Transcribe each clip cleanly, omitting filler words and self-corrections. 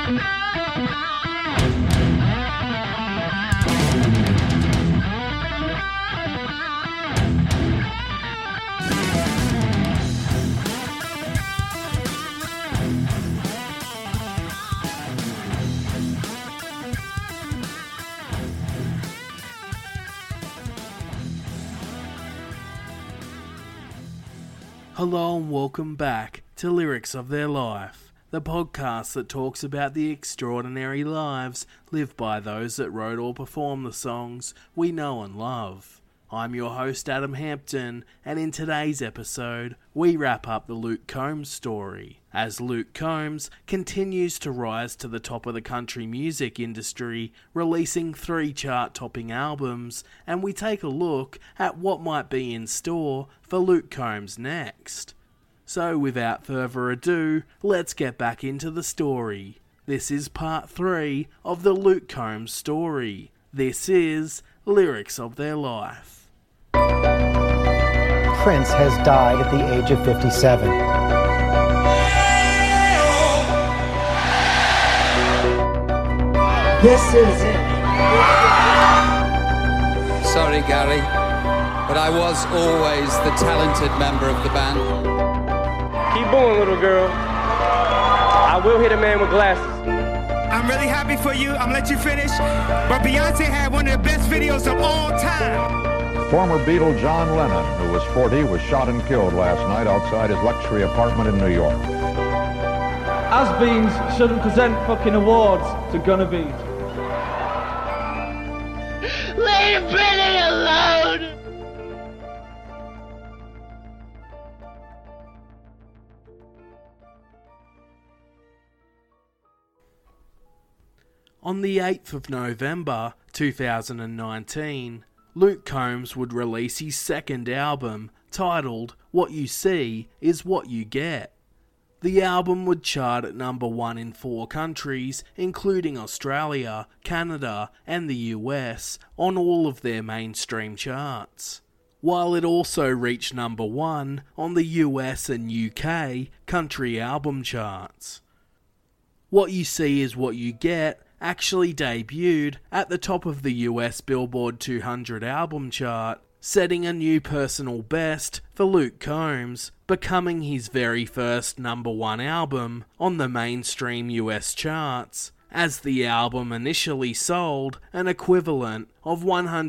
Hello and welcome back to Lyrics of Their Life, the podcast that talks about the extraordinary lives lived by those that wrote or performed the songs we know and love. I'm your host Adam Hampton, and in today's episode, we wrap up the Luke Combs story, as Luke Combs continues to rise to the top of the country music industry, releasing 3 chart-topping albums, and we take a look at what might be in store for Luke Combs next. So without further ado, let's get back into the story. This is part 3 of the Luke Combs story. This is Lyrics of Their Life. Prince has died at the age of 57. This is it. Sorry, Gary, but I was always the talented member of the band. Keep going, little girl. I will hit a man with glasses. I'm really happy for you. I'm gonna let you finish. But Beyonce had one of the best videos of all time. Former Beatle John Lennon, who was 40, was shot and killed last night outside his luxury apartment in New York. Has-beens shouldn't present fucking awards to gonna-bees. Leave Britney alone! On the 8th of November 2019, Luke Combs would release his second album, titled What You See Is What You Get. The album would chart at number 1 in 4 countries, including Australia, Canada, and the US, on all of their mainstream charts, while it also reached number 1 on the US and UK country album charts. What You See Is What You Get actually debuted at the top of the US Billboard 200 album chart, setting a new personal best for Luke Combs, becoming his very first number 1 album on the mainstream US charts, as the album initially sold an equivalent of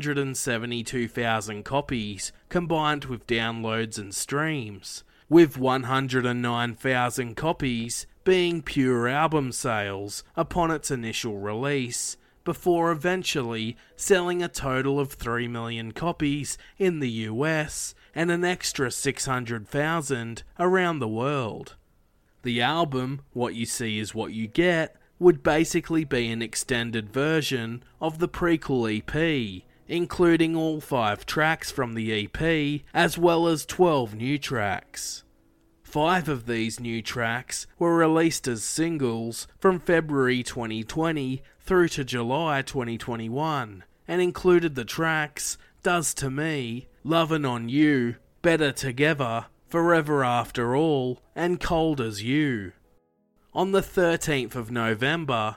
172,000 copies combined with downloads and streams, with 109,000 copies being pure album sales upon its initial release, before eventually selling a total of 3 million copies in the US and an extra 600,000 around the world. The album, What You See Is What You Get, would basically be an extended version of the prequel EP, including all 5 tracks from the EP, as well as 12 new tracks. 5 of these new tracks were released as singles from February 2020 through to July 2021, and included the tracks Does To Me, Lovin' On You, Better Together, Forever After All, and Cold As You. On the 13th of November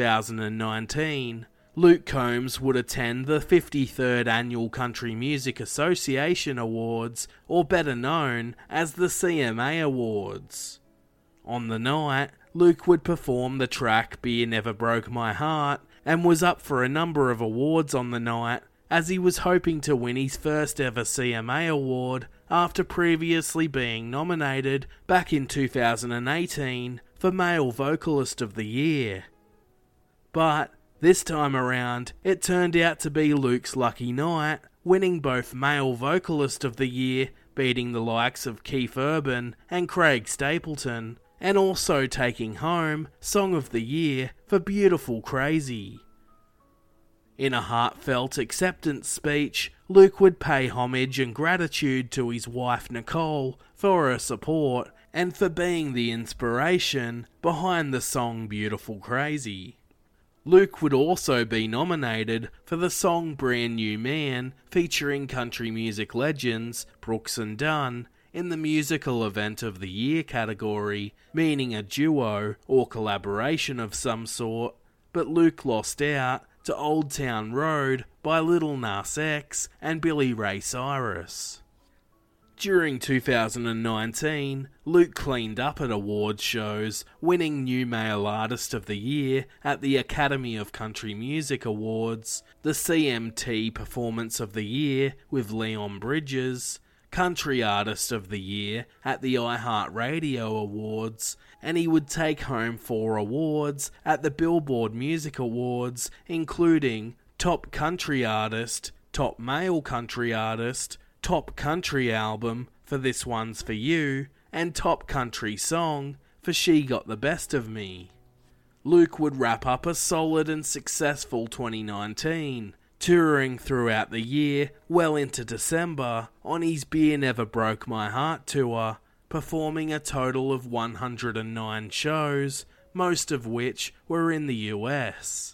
2019, Luke Combs would attend the 53rd Annual Country Music Association Awards, or better known as the CMA Awards. On the night, Luke would perform the track Beer Never Broke My Heart, and was up for a number of awards on the night, as he was hoping to win his first ever CMA award after previously being nominated back in 2018 for Male Vocalist of the Year. But this time around, it turned out to be Luke's lucky night, winning both Male Vocalist of the Year, beating the likes of Keith Urban and Craig Stapleton, and also taking home Song of the Year for Beautiful Crazy. In a heartfelt acceptance speech, Luke would pay homage and gratitude to his wife Nicole for her support and for being the inspiration behind the song Beautiful Crazy. Luke would also be nominated for the song Brand New Man, featuring country music legends Brooks and Dunn, in the Musical Event of the Year category, meaning a duo or collaboration of some sort, but Luke lost out to Old Town Road by Lil Nas X and Billy Ray Cyrus. During 2019, Luke cleaned up at awards shows, winning New Male Artist of the Year at the Academy of Country Music Awards, the CMT Performance of the Year with Leon Bridges, Country Artist of the Year at the iHeartRadio Awards, and he would take home 4 awards at the Billboard Music Awards, including Top Country Artist, Top Male Country Artist, Top Country Album for This One's For You, and Top Country Song for She Got the Best of Me. Luke would wrap up a solid and successful 2019, touring throughout the year well into December on his Beer Never Broke My Heart tour, performing a total of 109 shows, most of which were in the US.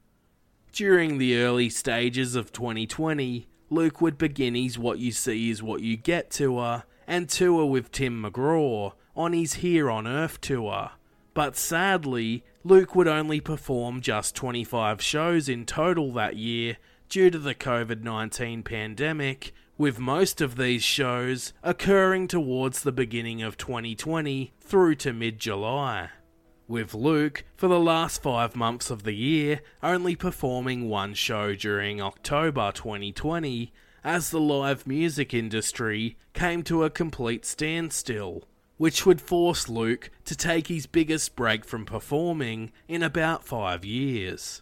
During the early stages of 2020, Luke would begin his What You See Is What You Get tour and tour with Tim McGraw on his Here on Earth tour. But sadly, Luke would only perform just 25 shows in total that year due to the COVID-19 pandemic, with most of these shows occurring towards the beginning of 2020 through to mid-July. With Luke, for the last 5 months of the year, only performing 1 show during October 2020, as the live music industry came to a complete standstill, which would force Luke to take his biggest break from performing in about 5 years.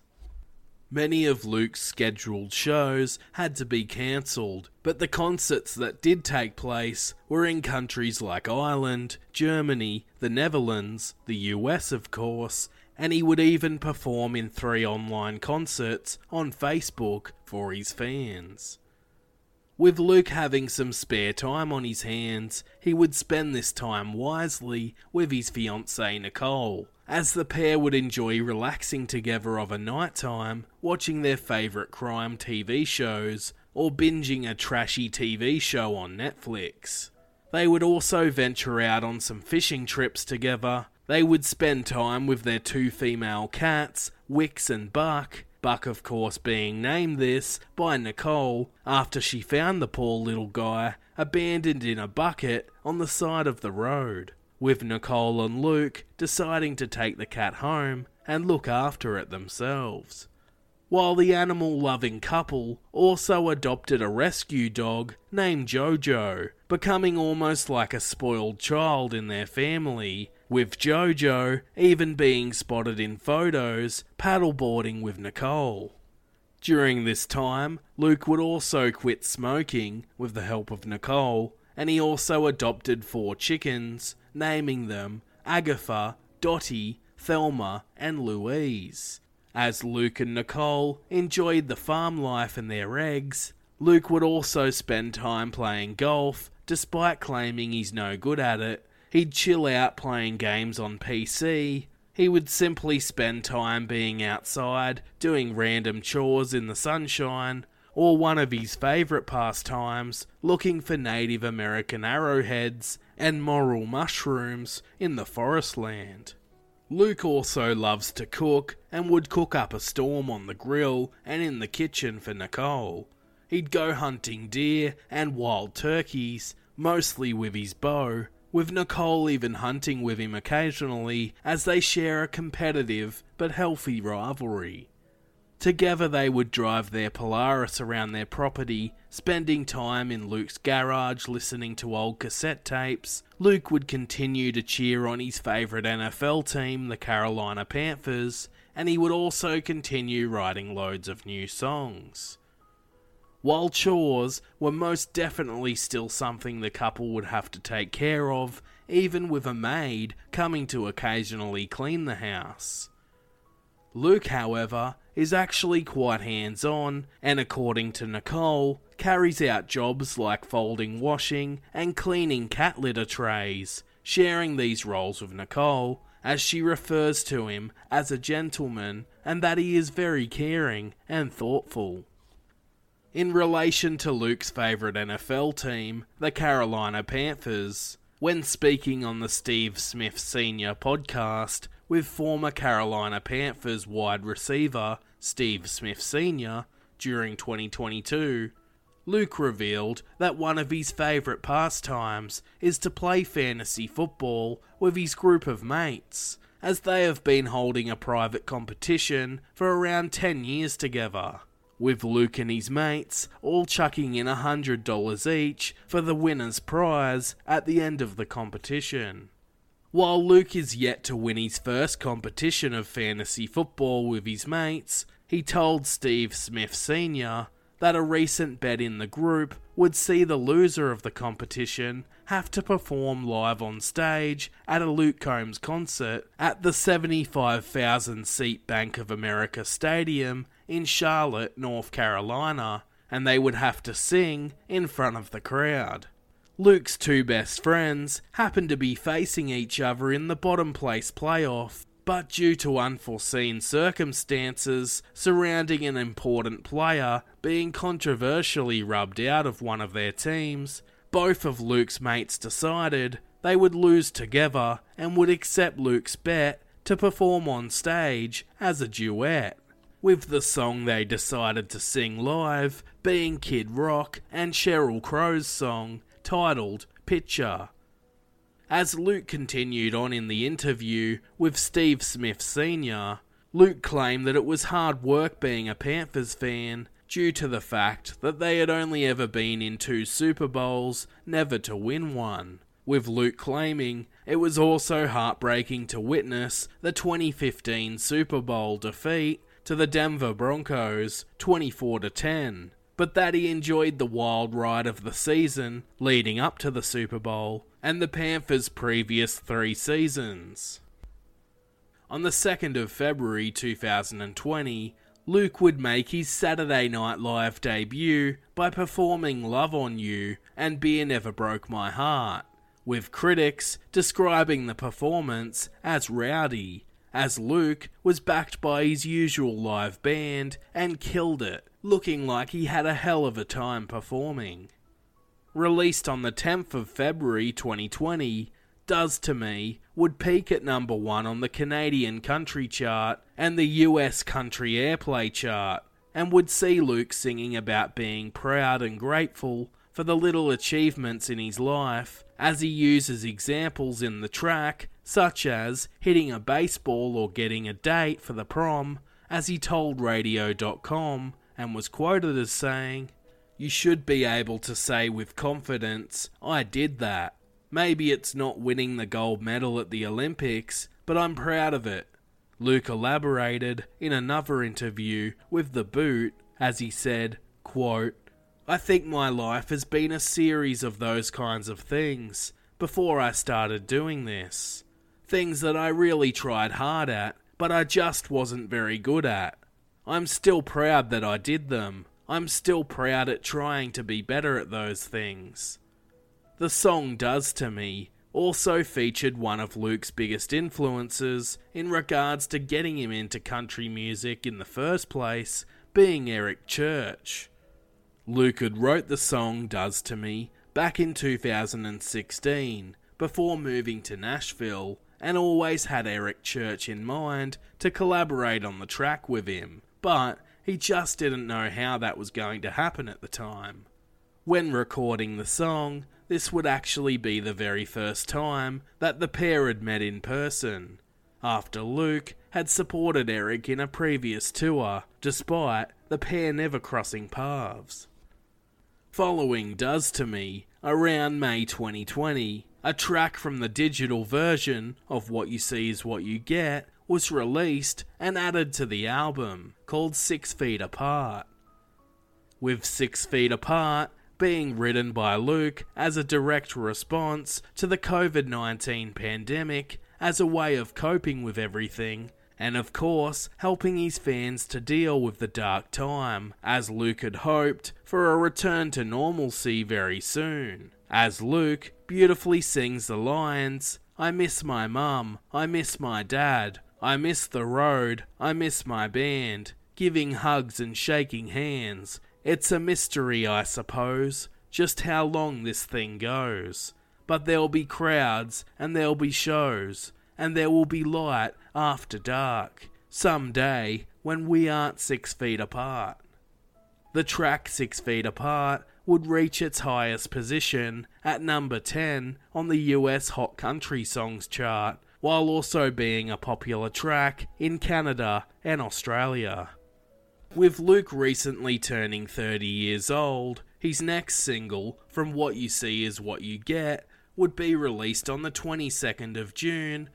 Many of Luke's scheduled shows had to be cancelled, but the concerts that did take place were in countries like Ireland, Germany, the Netherlands, the US of course, and he would even perform in 3 online concerts on Facebook for his fans. With Luke having some spare time on his hands, he would spend this time wisely with his fiancée Nicole, as the pair would enjoy relaxing together of a night time, watching their favourite crime TV shows, or binging a trashy TV show on Netflix. They would also venture out on some fishing trips together. They would spend time with their 2 female cats, Wix and Buck, Buck of course being named this by Nicole after she found the poor little guy abandoned in a bucket on the side of the road, with Nicole and Luke deciding to take the cat home and look after it themselves. While the animal-loving couple also adopted a rescue dog named Jojo, becoming almost like a spoiled child in their family, with Jojo even being spotted in photos paddleboarding with Nicole. During this time, Luke would also quit smoking with the help of Nicole, and he also adopted 4 chickens, naming them Agatha, Dottie, Thelma, and Louise. As Luke and Nicole enjoyed the farm life and their eggs, Luke would also spend time playing golf, despite claiming he's no good at it. He'd chill out playing games on PC. He would simply spend time being outside, doing random chores in the sunshine, or one of his favourite pastimes, looking for Native American arrowheads and morel mushrooms in the forest land. Luke also loves to cook and would cook up a storm on the grill and in the kitchen for Nicole. He'd go hunting deer and wild turkeys, mostly with his bow, with Nicole even hunting with him occasionally as they share a competitive but healthy rivalry. Together they would drive their Polaris around their property, spending time in Luke's garage listening to old cassette tapes. Luke would continue to cheer on his favourite NFL team, the Carolina Panthers, and he would also continue writing loads of new songs. While chores were most definitely still something the couple would have to take care of, even with a maid coming to occasionally clean the house. Luke, however, is actually quite hands-on, and according to Nicole, carries out jobs like folding washing and cleaning cat litter trays, sharing these roles with Nicole, as she refers to him as a gentleman and that he is very caring and thoughtful. in relation to Luke's favourite NFL team, the Carolina Panthers, when speaking on the Steve Smith Sr. podcast with former Carolina Panthers wide receiver Steve Smith Sr. during 2022. Luke revealed that one of his favourite pastimes is to play fantasy football with his group of mates, as they have been holding a private competition for around 10 years together, with Luke and his mates all chucking in $100 each for the winner's prize at the end of the competition. While Luke is yet to win his first competition of fantasy football with his mates, he told Steve Smith Sr. that a recent bet in the group would see the loser of the competition have to perform live on stage at a Luke Combs concert at the 75,000-seat Bank of America Stadium in Charlotte, North Carolina, and they would have to sing in front of the crowd. Luke's two best friends happened to be facing each other in the bottom place playoff, but due to unforeseen circumstances surrounding an important player being controversially rubbed out of one of their teams, both of Luke's mates decided they would lose together and would accept Luke's bet to perform on stage as a duet, with the song they decided to sing live being Kid Rock and Sheryl Crow's song titled Picture. As Luke continued on in the interview with Steve Smith Sr., Luke claimed that it was hard work being a Panthers fan due to the fact that they had only ever been in 2 Super Bowls, never to win one, with Luke claiming it was also heartbreaking to witness the 2015 Super Bowl defeat to the Denver Broncos 24-10, but that he enjoyed the wild ride of the season leading up to the Super Bowl and the Panthers' previous 3 seasons. On the 2nd of February 2020, Luke would make his Saturday Night Live debut by performing Love on You and Beer Never Broke My Heart, with critics describing the performance as rowdy, as Luke was backed by his usual live band and killed it, looking like he had a hell of a time performing. Released on the 10th of February 2020, Does To Me would peak at number 1 on the Canadian country chart and the US country airplay chart, and would see Luke singing about being proud and grateful for the little achievements in his life, as he uses examples in the track, such as hitting a baseball or getting a date for the prom, as he told Radio.com, and was quoted as saying, "You should be able to say with confidence, I did that. Maybe it's not winning the gold medal at the Olympics, but I'm proud of it." Luke elaborated in another interview with The Boot as he said, quote, "I think my life has been a series of those kinds of things before I started doing this. Things that I really tried hard at, but I just wasn't very good at. I'm still proud that I did them. I'm still proud at trying to be better at those things." The song Does To Me also featured one of Luke's biggest influences in regards to getting him into country music in the first place, being Eric Church. Luke had wrote the song Does To Me back in 2016, before moving to Nashville, and always had Eric Church in mind to collaborate on the track with him, but he just didn't know how that was going to happen at the time. When recording the song, this would actually be the very first time that the pair had met in person, after Luke had supported Eric in a previous tour, despite the pair never crossing paths. Following Does To Me, around May 2020, a track from the digital version of What You See Is What You Get was released and added to the album, called 6 Feet Apart. With 6 Feet Apart being written by Luke as a direct response to the COVID-19 pandemic as a way of coping with everything, and of course helping his fans to deal with the dark time, as Luke had hoped for a return to normalcy very soon. As Luke beautifully sings the lines, "I miss my mum, I miss my dad, I miss the road, I miss my band, giving hugs and shaking hands, It's a mystery, I suppose, just how long this thing goes. But there'll be crowds, and there'll be shows, and there will be light after dark, someday when we aren't 6 feet apart. The track 6 feet apart would reach its highest position at number 10 on the US Hot Country Songs chart, while also being a popular track in Canada and Australia. With Luke recently turning 30 years old, his next single, From What You See Is What You Get, would be released on the 22nd of June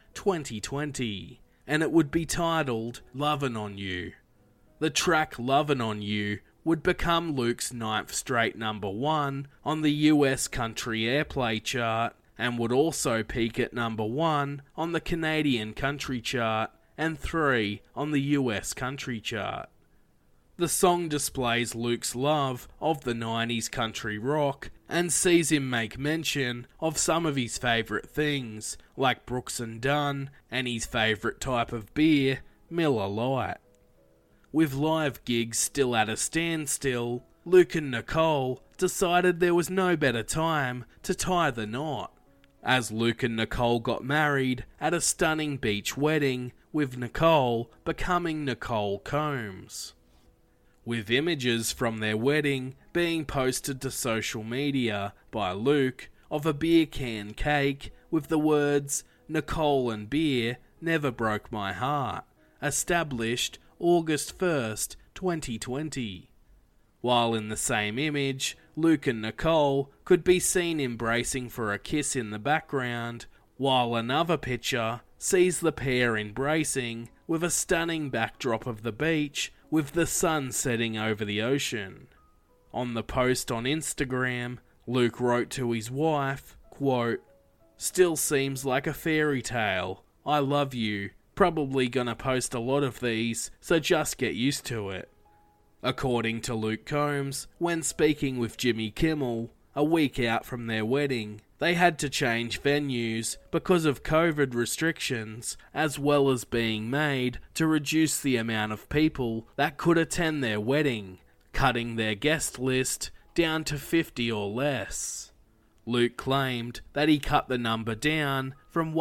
2020, and it would be titled Lovin' On You. The track Lovin' On You would become Luke's 9th straight number 1 on the US Country Airplay chart, and would also peak at number 1 on the Canadian Country chart and 3 on the US Country chart. The song displays Luke's love of the 90s country rock and sees him make mention of some of his favourite things, like Brooks and Dunn, and his favourite type of beer, Miller Lite. With live gigs still at a standstill, Luke and Nicole decided there was no better time to tie the knot, as Luke and Nicole got married at a stunning beach wedding, with Nicole becoming Nicole Combs. With images from their wedding being posted to social media by Luke of a beer can cake with the words, "Nicole and beer never broke my heart," established August 1st, 2020. While in the same image, Luke and Nicole could be seen embracing for a kiss in the background, while another picture sees the pair embracing with a stunning backdrop of the beach with the sun setting over the ocean. On the post on Instagram, Luke wrote to his wife, quote, "Still seems like a fairy tale. I love you. Probably gonna post a lot of these, so just get used to it." According to Luke Combs, when speaking with Jimmy Kimmel, a week out from their wedding, they had to change venues because of COVID restrictions, as well as being made to reduce the amount of people that could attend their wedding, cutting their guest list down to 50 or less. Luke claimed that he cut the number down from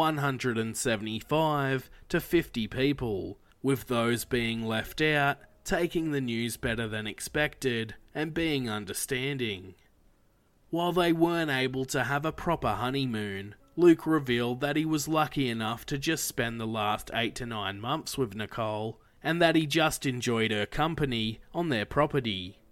175 to 50 people, with those being left out taking the news better than expected and being understanding. While they weren't able to have a proper honeymoon, Luke revealed that he was lucky enough to just spend the last 8 to 9 months with Nicole, and that he just enjoyed her company on their property.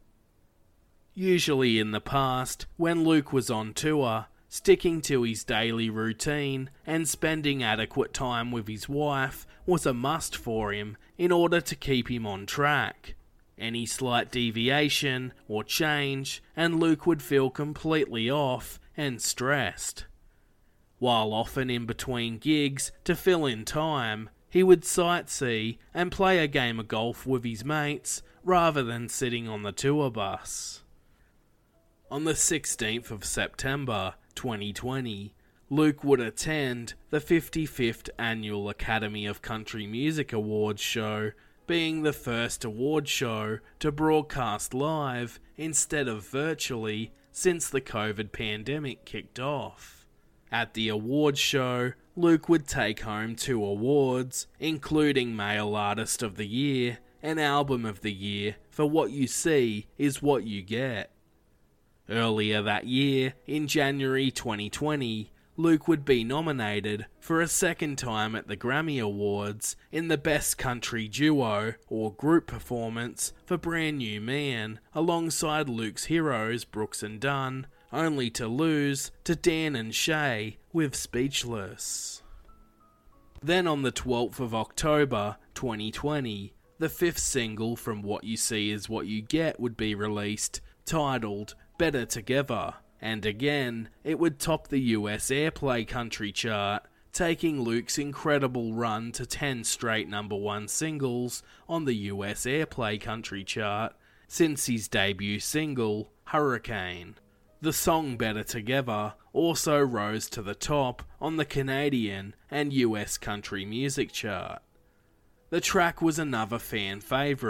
Usually in the past, when Luke was on tour, sticking to his daily routine and spending adequate time with his wife was a must for him in order to keep him on track. Any slight deviation or change, and Luke would feel completely off and stressed. While often in between gigs to fill in time, he would sightsee and play a game of golf with his mates rather than sitting on the tour bus. On the 16th of September 2020, Luke would attend the 55th Annual Academy of Country Music Awards show, being the first award show to broadcast live instead of virtually since the COVID pandemic kicked off. At the awards show, Luke would take home 2 awards, including Male Artist of the Year and Album of the Year for What You See Is What You Get. Earlier that year, in January 2020, Luke would be nominated for a second time at the Grammy Awards in the Best Country Duo or Group Performance for Brand New Man, alongside Luke's heroes Brooks and Dunn, only to lose to Dan and Shay with Speechless. Then on the 12th of October 2020, the 5th single from What You See Is What You Get would be released, titled Better Together, and again, it would top the US Airplay country chart, taking Luke's incredible run to 10 straight number 1 singles on the US Airplay country chart since his debut single, Hurricane. The song Better Together also rose to the top on the Canadian and US country music chart. The track was another fan favourite,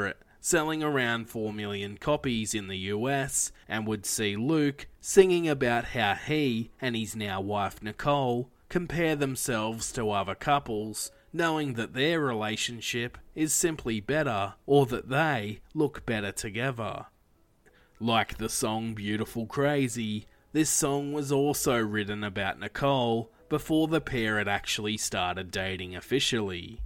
selling around 4 million copies in the US, and would see Luke singing about how he and his now wife Nicole compare themselves to other couples, knowing that their relationship is simply better, or that they look better together. Like the song Beautiful Crazy, this song was also written about Nicole before the pair had actually started dating officially.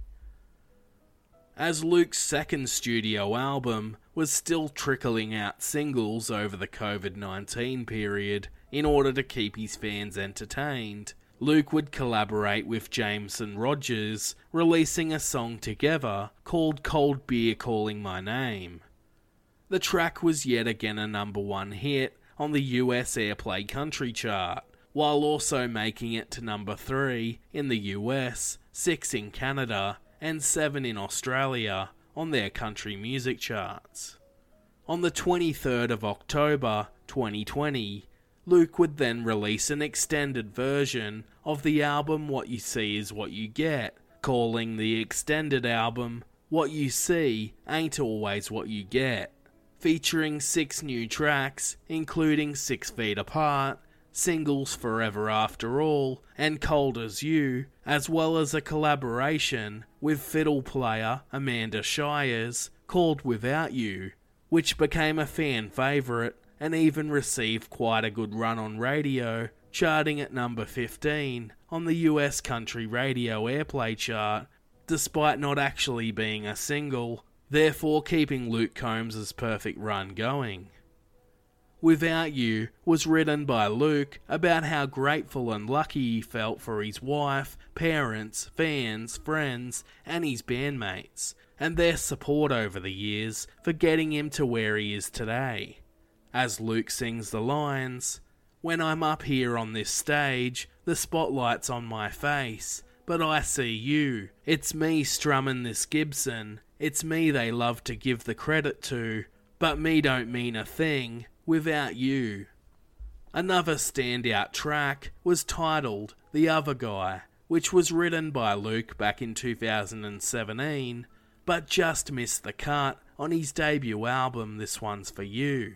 As Luke's second studio album was still trickling out singles over the COVID-19 period in order to keep his fans entertained, Luke would collaborate with Jameson Rogers, releasing a song together called Cold Beer Calling My Name. The track was yet again a number 1 hit on the US Airplay Country chart, while also making it to number 3 in the US, 6 in Canada, and 7 in Australia on their country music charts. On the 23rd of October 2020, Luke would then release an extended version of the album What You See Is What You Get, calling the extended album What You See Ain't Always What You Get, featuring 6 new tracks, including 6 Feet Apart, singles Forever After All, and Cold As You, as well as a collaboration with fiddle player Amanda Shires called Without You, which became a fan favourite and even received quite a good run on radio, charting at number 15 on the US Country Radio Airplay chart, despite not actually being a single, therefore keeping Luke Combs' perfect run going. Without You was written by Luke about how grateful and lucky he felt for his wife, parents, fans, friends, and his bandmates, and their support over the years for getting him to where he is today. As Luke sings the lines, "When I'm up here on this stage, the spotlight's on my face, but I see you. It's me strumming this Gibson. It's me they love to give the credit to, but me don't mean a thing without you." Another standout track was titled The Other Guy, which was written by Luke back in 2017, but just missed the cut on his debut album This One's For You.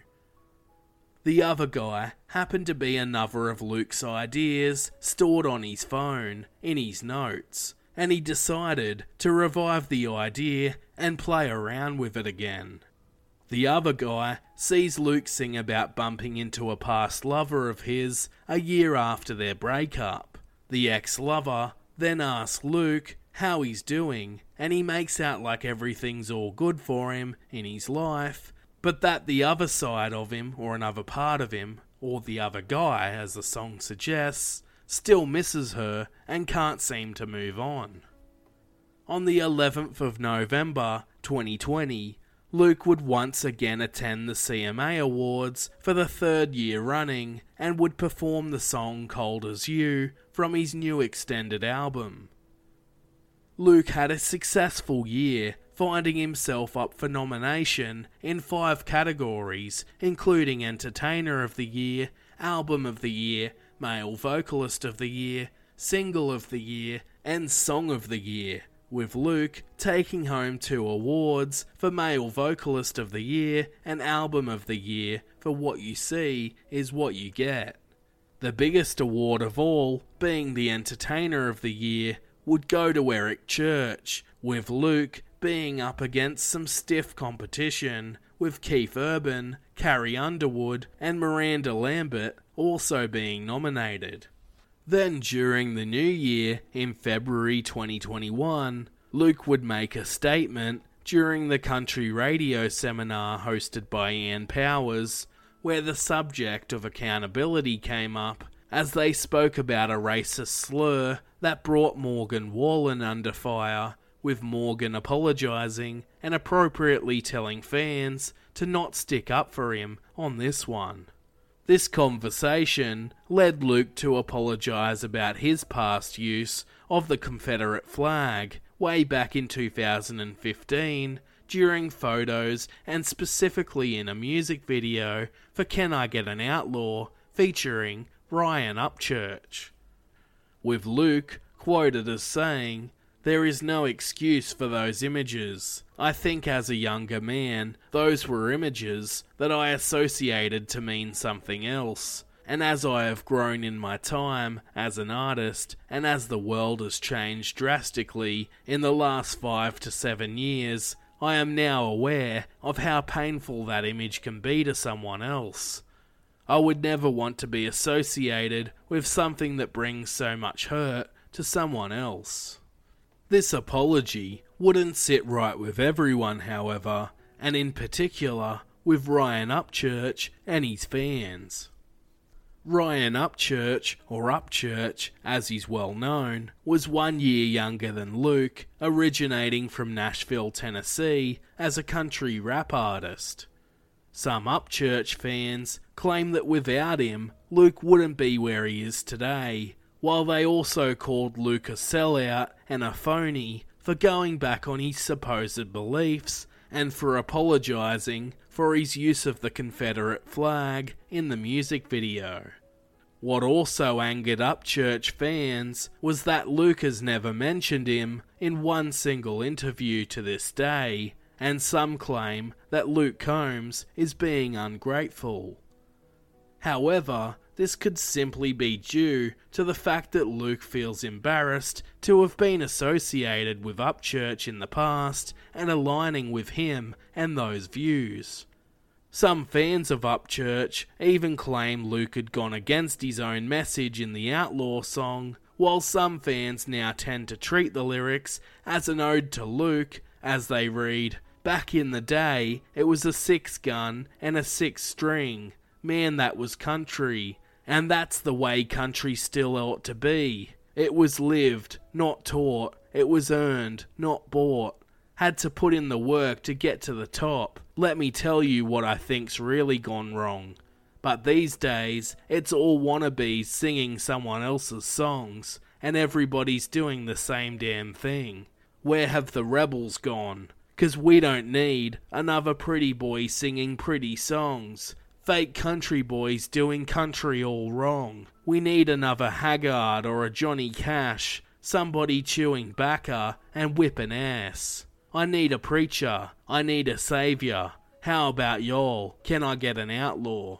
The Other Guy happened to be another of Luke's ideas stored on his phone, in his notes, and he decided to revive the idea and play around with it again. The Other Guy sees Luke sing about bumping into a past lover of his a year after their breakup. The ex-lover then asks Luke how he's doing, and he makes out like everything's all good for him in his life, but that the other side of him, or another part of him, or the other guy, as the song suggests, still misses her and can't seem to move on. On the 11th of November 2020, Luke would once again attend the CMA Awards for the 3rd year running and would perform the song Cold As You from his new extended album. Luke had a successful year, finding himself up for nomination in 5 categories, including Entertainer of the Year, Album of the Year, Male Vocalist of the Year, Single of the Year, and Song of the Year, with Luke taking home 2 awards for Male Vocalist of the Year and Album of the Year for What You See Is What You Get. The biggest award of all, being the Entertainer of the Year, would go to Eric Church, with Luke being up against some stiff competition, with Keith Urban, Carrie Underwood, and Miranda Lambert also being nominated. Then during the new year, in February 2021, Luke would make a statement during the country radio seminar hosted by Ian Powers, where the subject of accountability came up as they spoke about a racist slur that brought Morgan Wallen under fire, with Morgan apologising and appropriately telling fans to not stick up for him on this one. This conversation led Luke to apologise about his past use of the Confederate flag way back in 2015 during photos and specifically in a music video for Can I Get an Outlaw featuring Ryan Upchurch, with Luke quoted as saying, There is no excuse for those images. I think as a younger man, those were images that I associated to mean something else. And as I have grown in my time as an artist, and as the world has changed drastically in the last 5 to 7 years, I am now aware of how painful that image can be to someone else. I would never want to be associated with something that brings so much hurt to someone else. This apology wouldn't sit right with everyone, however, and in particular with Ryan Upchurch and his fans. Ryan Upchurch, or Upchurch as he's well known, was 1 year younger than Luke, originating from Nashville, Tennessee, as a country rap artist. Some Upchurch fans claim that without him, Luke wouldn't be where he is today, while they also called Luke a sellout and a phony for going back on his supposed beliefs and for apologising for his use of the Confederate flag in the music video. What also angered Upchurch fans was that Luke has never mentioned him in one single interview to this day, and some claim that Luke Combs is being ungrateful. However, this could simply be due to the fact that Luke feels embarrassed to have been associated with Upchurch in the past and aligning with him and those views. Some fans of Upchurch even claim Luke had gone against his own message in the Outlaw song, while some fans now tend to treat the lyrics as an ode to Luke, as they read, "Back in the day, it was a 6-gun and a 6-string. Man, that was country. And that's the way country still ought to be. It was lived, not taught. It was earned, not bought. Had to put in the work to get to the top. Let me tell you what I think's really gone wrong. But these days, it's all wannabes singing someone else's songs, and everybody's doing the same damn thing. Where have the rebels gone? 'Cause we don't need another pretty boy singing pretty songs. Fake country boys doing country all wrong. We need another Haggard or a Johnny Cash, somebody chewing bacca and whipping ass. I need a preacher. I need a saviour. How about y'all? Can I get an outlaw?"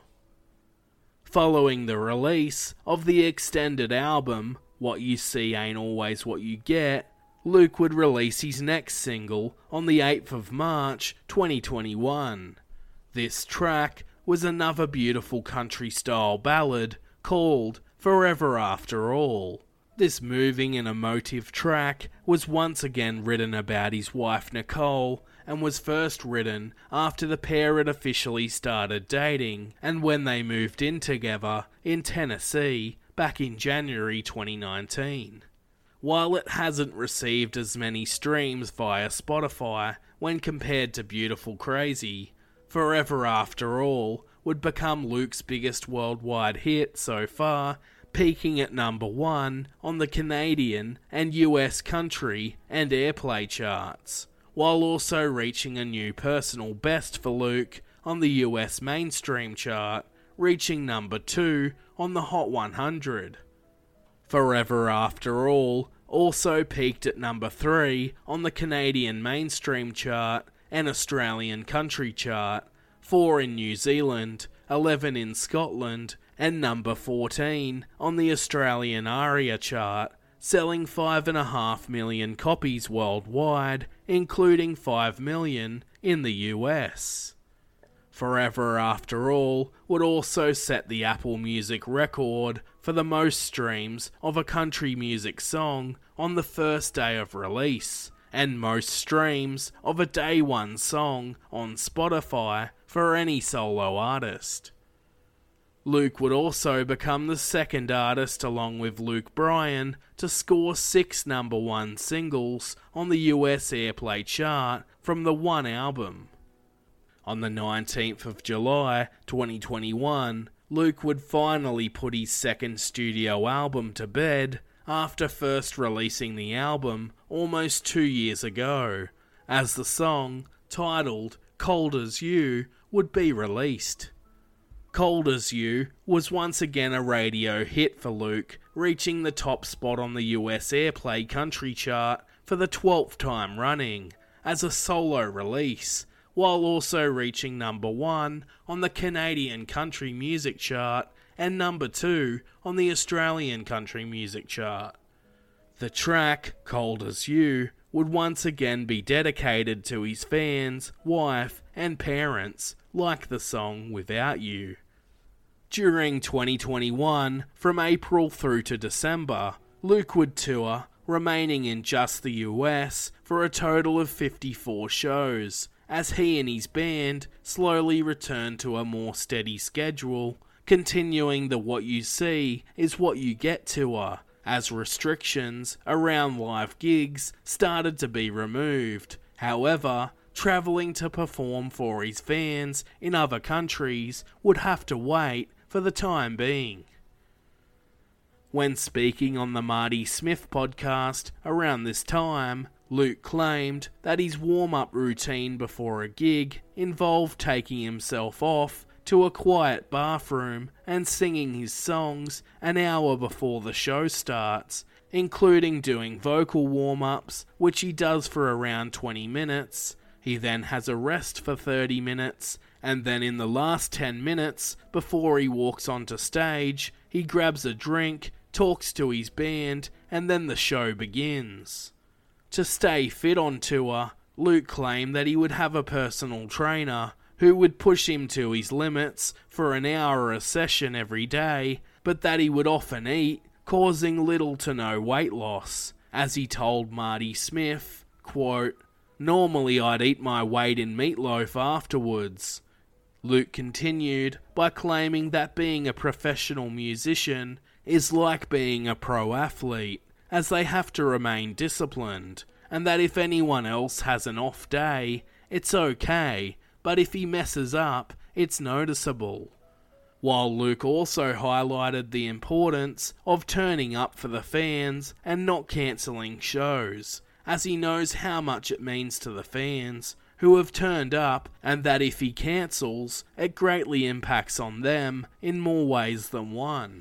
Following the release of the extended album, What You See Ain't Always What You Get, Luke would release his next single on the 8th of March 2021. This track was another beautiful country-style ballad called Forever After All. This moving and emotive track was once again written about his wife Nicole, and was first written after the pair had officially started dating, and when they moved in together in Tennessee back in January 2019. While it hasn't received as many streams via Spotify when compared to Beautiful Crazy, Forever After All would become Luke's biggest worldwide hit so far, peaking at number 1 on the Canadian and US country and airplay charts, while also reaching a new personal best for Luke on the US mainstream chart, reaching number 2 on the Hot 100. Forever After All also peaked at number 3 on the Canadian mainstream chart and Australian country chart, 4 in New Zealand, 11 in Scotland, and number 14 on the Australian ARIA chart, selling 5.5 million copies worldwide, including 5 million in the US. Forever After All would also set the Apple Music record for the most streams of a country music song on the first day of release, and most streams of a day one song on Spotify for any solo artist. Luke would also become the second artist along with Luke Bryan to score 6 number 1 singles on the US Airplay chart from the one album. On the 19th of July 2021, Luke would finally put his second studio album to bed after first releasing the album almost 2 years ago, as the song, titled Cold As You, would be released. Cold As You was once again a radio hit for Luke, reaching the top spot on the US Airplay country chart for the 12th time running as a solo release, while also reaching number 1 on the Canadian country music chart and number 2 on the Australian country music chart. The track, Cold As You, would once again be dedicated to his fans, wife and parents, like the song Without You. During 2021, from April through to December, Luke would tour, remaining in just the US for a total of 54 shows, as he and his band slowly returned to a more steady schedule, continuing the What You See Is What You Get tour, as restrictions around live gigs started to be removed. However, travelling to perform for his fans in other countries would have to wait for the time being. When speaking on the Marty Smith podcast around this time, Luke claimed that his warm-up routine before a gig involved taking himself off to a quiet bathroom and singing his songs an hour before the show starts, including doing vocal warm-ups, which he does for around 20 minutes. He then has a rest for 30 minutes, and then in the last 10 minutes, before he walks onto stage, he grabs a drink, talks to his band, and then the show begins. To stay fit on tour, Luke claimed that he would have a personal trainer who would push him to his limits for an hour a session every day, but that he would often eat, causing little to no weight loss. As he told Marty Smith, quote, "Normally I'd eat my weight in meatloaf afterwards." Luke continued by claiming that being a professional musician is like being a pro athlete, as they have to remain disciplined, and that if anyone else has an off day, it's okay, but if he messes up, it's noticeable. While Luke also highlighted the importance of turning up for the fans and not cancelling shows, as he knows how much it means to the fans who have turned up, and that if he cancels, it greatly impacts on them in more ways than one.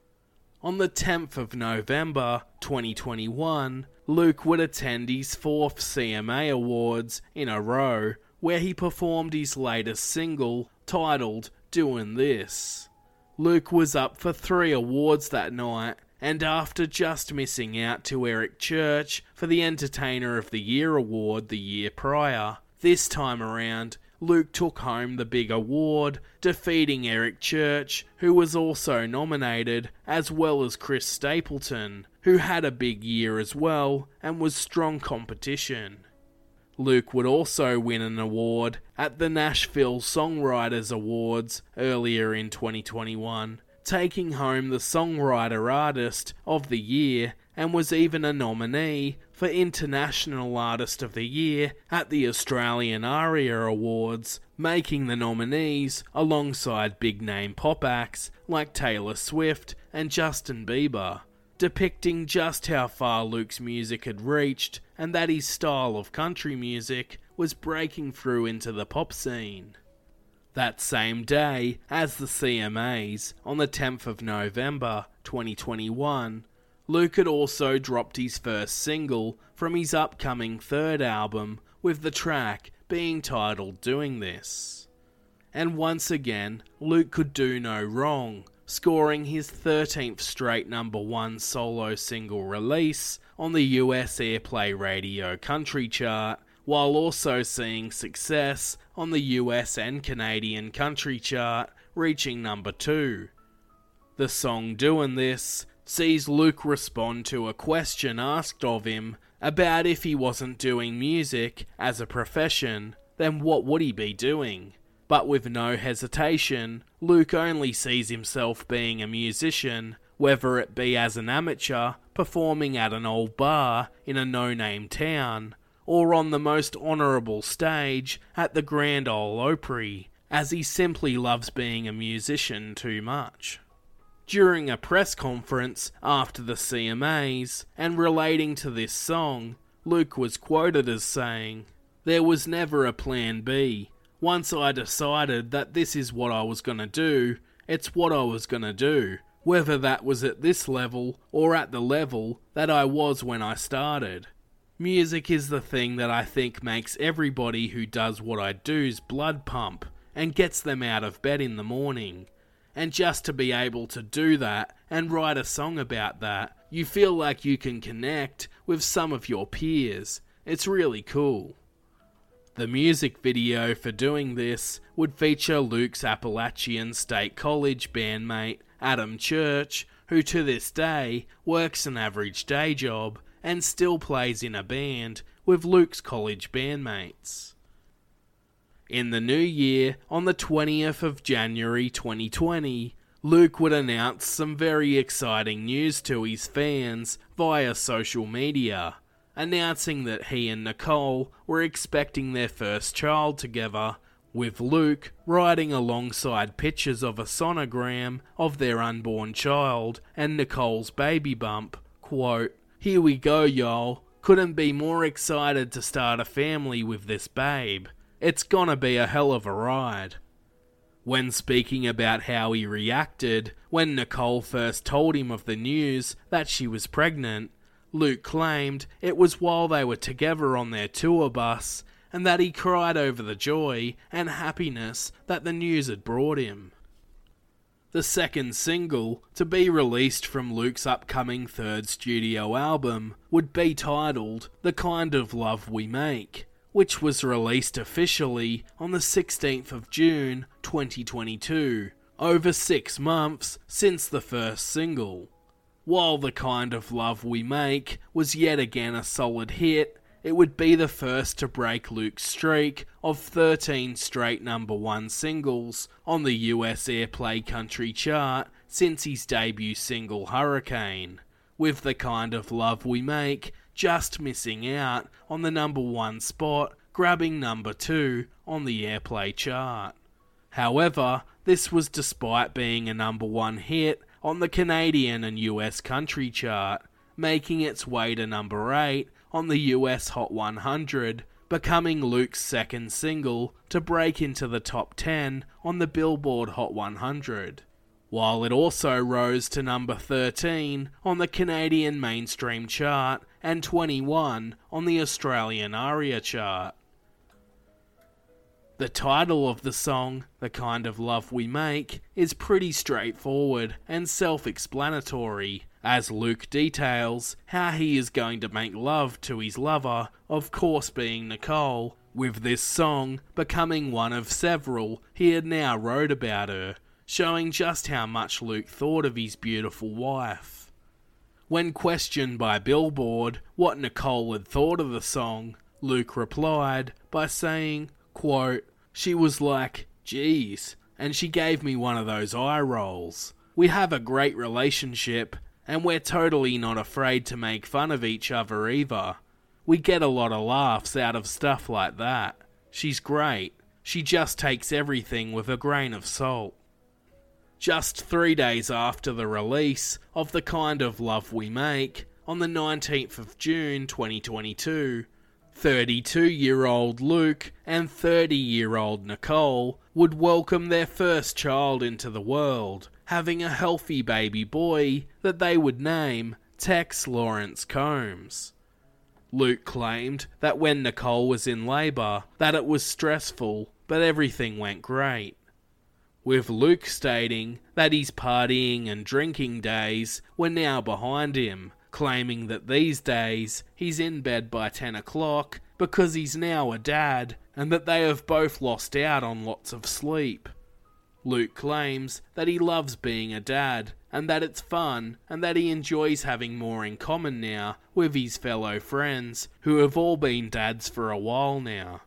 On the 10th of November 2021, Luke would attend his 4th CMA Awards in a row, where he performed his latest single, titled Doin' This. Luke was up for 3 awards that night, and after just missing out to Eric Church for the Entertainer of the Year award the year prior, this time around, Luke took home the big award, defeating Eric Church, who was also nominated, as well as Chris Stapleton, who had a big year as well and was strong competition. Luke would also win an award at the Nashville Songwriters Awards earlier in 2021, taking home the Songwriter Artist of the Year, and was even a nominee for International Artist of the Year at the Australian ARIA Awards, making the nominees alongside big-name pop acts like Taylor Swift and Justin Bieber, depicting just how far Luke's music had reached and that his style of country music was breaking through into the pop scene. That same day as the CMAs, on the 10th of November 2021, Luke had also dropped his first single from his upcoming 3rd album, with the track being titled Doing This. And once again, Luke could do no wrong, scoring his 13th straight number 1 solo single release on the US Airplay Radio Country chart, while also seeing success on the US and Canadian country chart, reaching number 2. The song Doin' This sees Luke respond to a question asked of him about if he wasn't doing music as a profession, then what would he be doing? But with no hesitation, Luke only sees himself being a musician, whether it be as an amateur performing at an old bar in a no-name town, or on the most honourable stage at the Grand Ole Opry, as he simply loves being a musician too much. During a press conference after the CMAs, and relating to this song, Luke was quoted as saying, "There was never a plan B. Once I decided that this is what I was going to do, it's what I was going to do, whether that was at this level or at the level that I was when I started." Music is the thing that I think makes everybody who does what I do's blood pump and gets them out of bed in the morning. And just to be able to do that and write a song about that, you feel like you can connect with some of your peers. It's really cool. The music video for doing this would feature Luke's Appalachian State College bandmate Adam Church, who to this day works an average day job and still plays in a band with Luke's college bandmates. In the new year, on the 20th of January 2020, Luke would announce some very exciting news to his fans via social media, announcing that he and Nicole were expecting their first child together, with Luke writing alongside pictures of a sonogram of their unborn child and Nicole's baby bump, quote, "Here we go, y'all. Couldn't be more excited to start a family with this babe. It's gonna be a hell of a ride." When speaking about how he reacted when Nicole first told him of the news that she was pregnant, Luke claimed it was while they were together on their tour bus and that he cried over the joy and happiness that the news had brought him. The second single to be released from Luke's upcoming third studio album would be titled The Kind of Love We Make, which was released officially on the 16th of June 2022, over 6 months since the first single. While The Kind of Love We Make was yet again a solid hit, it would be the first to break Luke's streak of 13 straight #1 singles on the US Airplay Country chart since his debut single Hurricane, with The Kind of Love We Make just missing out on the #1 spot, grabbing #2 on the Airplay chart. However, this was despite being a #1 hit on the Canadian and US country chart, making its way to #8 on the US Hot 100, becoming Luke's second single to break into the top 10 on the Billboard Hot 100, while it also rose to #13 on the Canadian mainstream chart and 21 on the Australian ARIA chart. The title of the song, The Kind of Love We Make, is pretty straightforward and self-explanatory, as Luke details how he is going to make love to his lover, of course being Nicole, with this song becoming one of several he had now wrote about her, showing just how much Luke thought of his beautiful wife. When questioned by Billboard what Nicole had thought of the song, Luke replied by saying, quote, "She was like, geez, and she gave me one of those eye rolls. We have a great relationship, and we're totally not afraid to make fun of each other either. We get a lot of laughs out of stuff like that. She's great. She just takes everything with a grain of salt." Just 3 days after the release of The Kind of Love We Make, on the 19th of June 2022, 32-year-old Luke and 30-year-old Nicole would welcome their first child into the world, having a healthy baby boy that they would name Tex Lawrence Combs. Luke claimed that when Nicole was in labour, that it was stressful, but everything went great, with Luke stating that his partying and drinking days were now behind him, claiming that these days he's in bed by 10 o'clock because he's now a dad and that they have both lost out on lots of sleep. Luke claims that he loves being a dad and that it's fun and that he enjoys having more in common now with his fellow friends who have all been dads for a while now.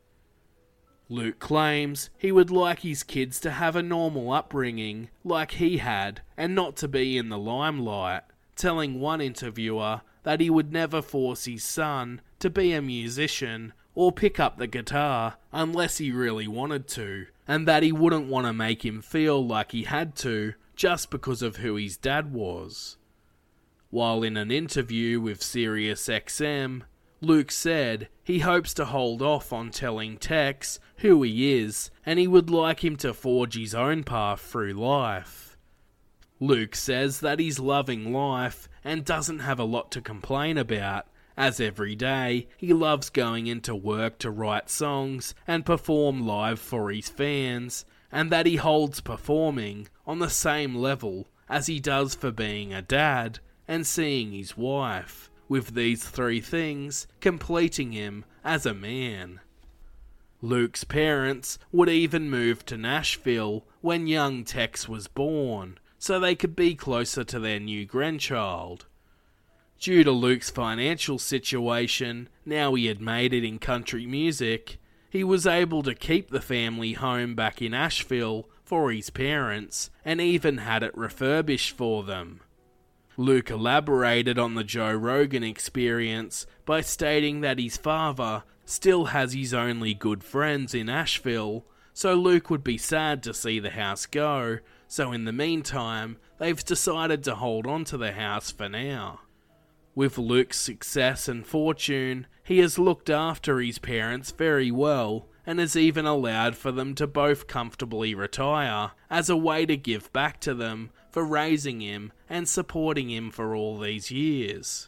Luke claims he would like his kids to have a normal upbringing like he had and not to be in the limelight, telling one interviewer that he would never force his son to be a musician or pick up the guitar unless he really wanted to, and that he wouldn't want to make him feel like he had to just because of who his dad was. While in an interview with SiriusXM, Luke said he hopes to hold off on telling Tex who he is, and he would like him to forge his own path through life. Luke says that he's loving life and doesn't have a lot to complain about, as every day he loves going into work to write songs and perform live for his fans, and that he holds performing on the same level as he does for being a dad and seeing his wife, with these three things completing him as a man. Luke's parents would even move to Nashville when young Tex was born, so they could be closer to their new grandchild. Due to Luke's financial situation, now he had made it in country music, he was able to keep the family home back in Asheville for his parents, and even had it refurbished for them. Luke elaborated on the Joe Rogan experience by stating that his father still has his only good friends in Asheville, so Luke would be sad to see the house go, so in the meantime, they've decided to hold on to the house for now. With Luke's success and fortune, he has looked after his parents very well, and has even allowed for them to both comfortably retire as a way to give back to them for raising him and supporting him for all these years.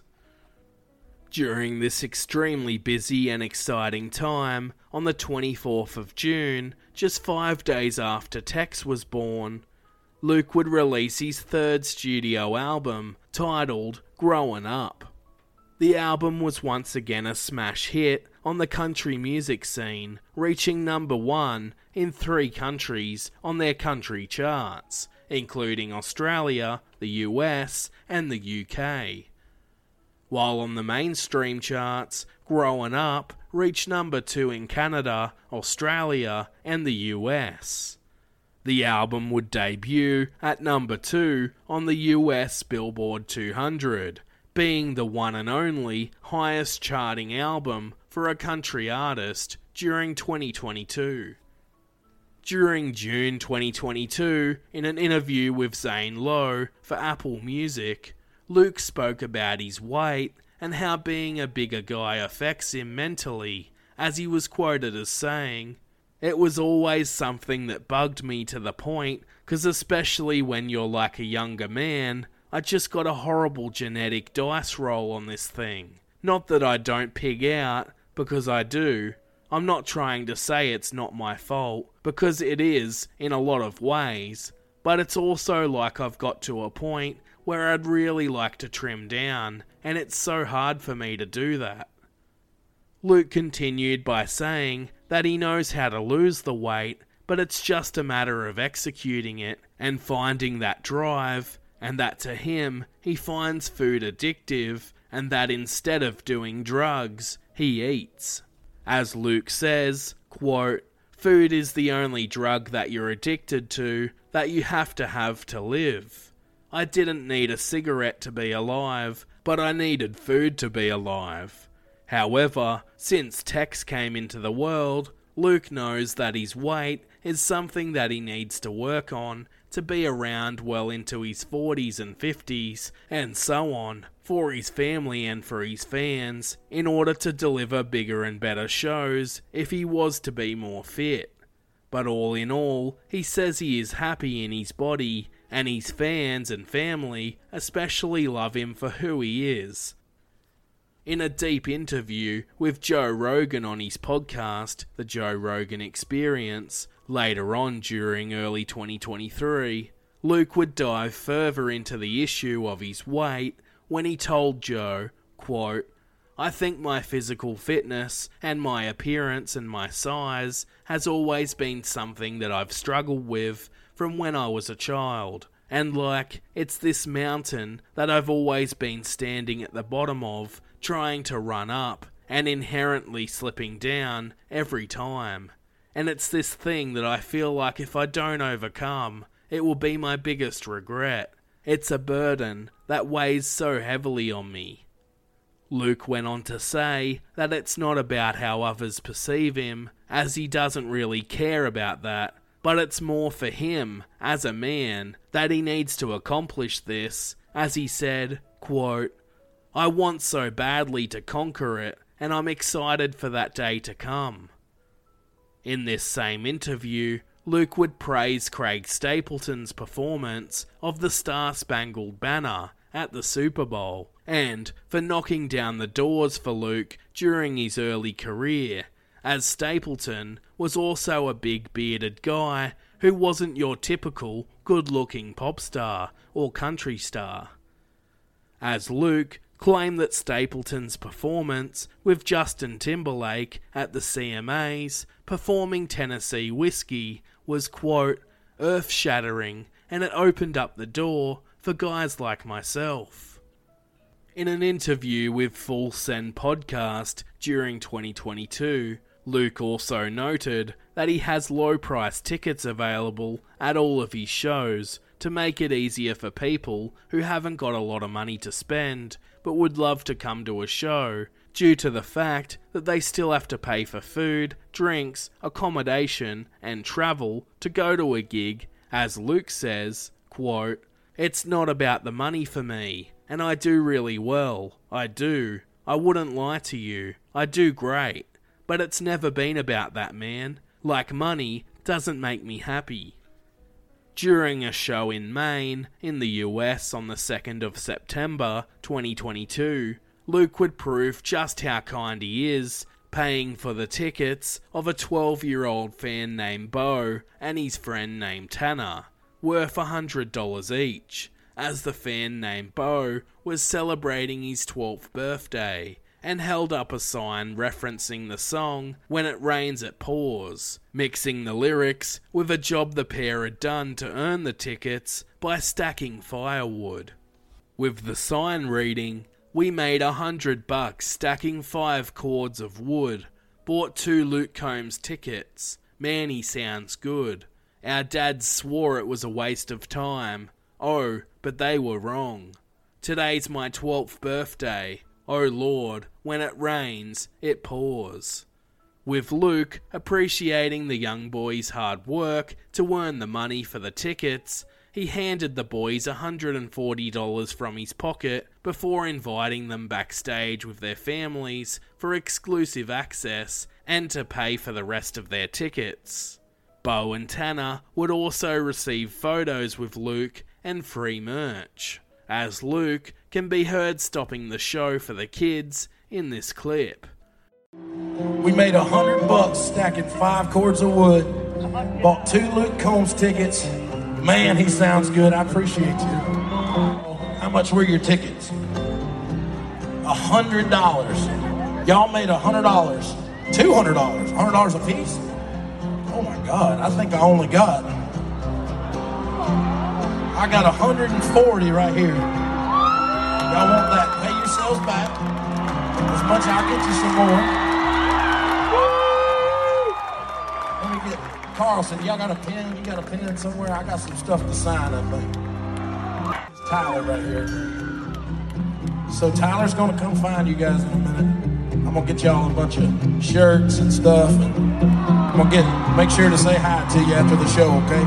During this extremely busy and exciting time, on the 24th of June, just 5 days after Tex was born, Luke would release his third studio album, titled Growin' Up. The album was once again a smash hit on the country music scene, reaching number 1 in 3 countries on their country charts, including Australia, the US, and the UK. While on the mainstream charts, Growin' Up reached number 2 in Canada, Australia, and the US. The album would debut at number 2 on the US Billboard 200, being the one and only highest charting album for a country artist during 2022. During June 2022, in an interview with Zane Lowe for Apple Music, Luke spoke about his weight and how being a bigger guy affects him mentally, as he was quoted as saying, "It was always something that bugged me to the point, because especially when you're like a younger man, I just got a horrible genetic dice roll on this thing. Not that I don't pig out, because I do. I'm not trying to say it's not my fault, because it is in a lot of ways, but it's also like I've got to a point where I'd really like to trim down, and it's so hard for me to do that." Luke continued by saying that he knows how to lose the weight, but it's just a matter of executing it and finding that drive, and that to him, he finds food addictive, and that instead of doing drugs, he eats. As Luke says, quote, "Food is the only drug that you're addicted to, that you have to live. I didn't need a cigarette to be alive, but I needed food to be alive." However, since Tex came into the world, Luke knows that his weight is something that he needs to work on to be around well into his 40s and 50s, and so on, for his family and for his fans, in order to deliver bigger and better shows if he was to be more fit. But all in all, he says he is happy in his body, and his fans and family especially love him for who he is. In a deep interview with Joe Rogan on his podcast, The Joe Rogan Experience, later on during early 2023, Luke would dive further into the issue of his weight when he told Joe, quote, "I think my physical fitness and my appearance and my size has always been something that I've struggled with from when I was a child. And it's this mountain that I've always been standing at the bottom of, trying to run up, and inherently slipping down every time. And it's this thing that I feel like if I don't overcome, it will be my biggest regret. It's a burden that weighs so heavily on me." Luke went on to say that it's not about how others perceive him, as he doesn't really care about that, but it's more for him, as a man, that he needs to accomplish this, as he said, quote, "I want so badly to conquer it, and I'm excited for that day to come." In this same interview, Luke would praise Craig Stapleton's performance of the Star-Spangled Banner at the Super Bowl, and for knocking down the doors for Luke during his early career, as Stapleton was also a big bearded guy who wasn't your typical good-looking pop star or country star. As Luke claimed that Stapleton's performance with Justin Timberlake at the CMAs performing Tennessee Whiskey was, quote, earth-shattering, and it opened up the door for guys like myself. In an interview with Full Send Podcast during 2022, Luke also noted that he has low-price tickets available at all of his shows to make it easier for people who haven't got a lot of money to spend but would love to come to a show, due to the fact that they still have to pay for food, drinks, accommodation, and travel to go to a gig. As Luke says, quote, "It's not about the money for me, and I do really well. I do. I wouldn't lie to you. I do great. But it's never been about that, man. Like, money doesn't make me happy." During a show in Maine, in the US on the 2nd of September 2022, Luke would prove just how kind he is, paying for the tickets of a 12-year-old fan named Bo and his friend named Tanner, worth $100 each, as the fan named Bo was celebrating his 12th birthday, and held up a sign referencing the song When It Rains It Pours, mixing the lyrics with a job the pair had done to earn the tickets by stacking firewood. With the sign reading, "We made $100 stacking 5 cords of wood, bought 2 Luke Combs tickets, man he sounds good. Our dads swore it was a waste of time, oh, but they were wrong. Today's my 12th birthday, oh Lord, when it rains, it pours." With Luke appreciating the young boy's hard work to earn the money for the tickets, he handed the boys $140 from his pocket before inviting them backstage with their families for exclusive access and to pay for the rest of their tickets. Bo and Tanner would also receive photos with Luke and free merch, as Luke can be heard stopping the show for the kids in this clip. We made $100 stacking 5 cords of wood, bought 2 Luke Combs tickets. Man, he sounds good. I appreciate you. How much were your tickets? $100. Y'all made $100. $200. $100 a piece? Oh my God, I think I only got. I got 140 right here. Y'all want that? Pay yourselves back. As much, I'll get you some more. Let me get Carlson. Y'all got a pen? You got a pen somewhere? I got some stuff to sign, I think. It's Tyler right here. So Tyler's gonna come find you guys in a minute. I'm gonna get y'all a bunch of shirts and stuff, and I'm gonna make sure to say hi to you after the show, okay?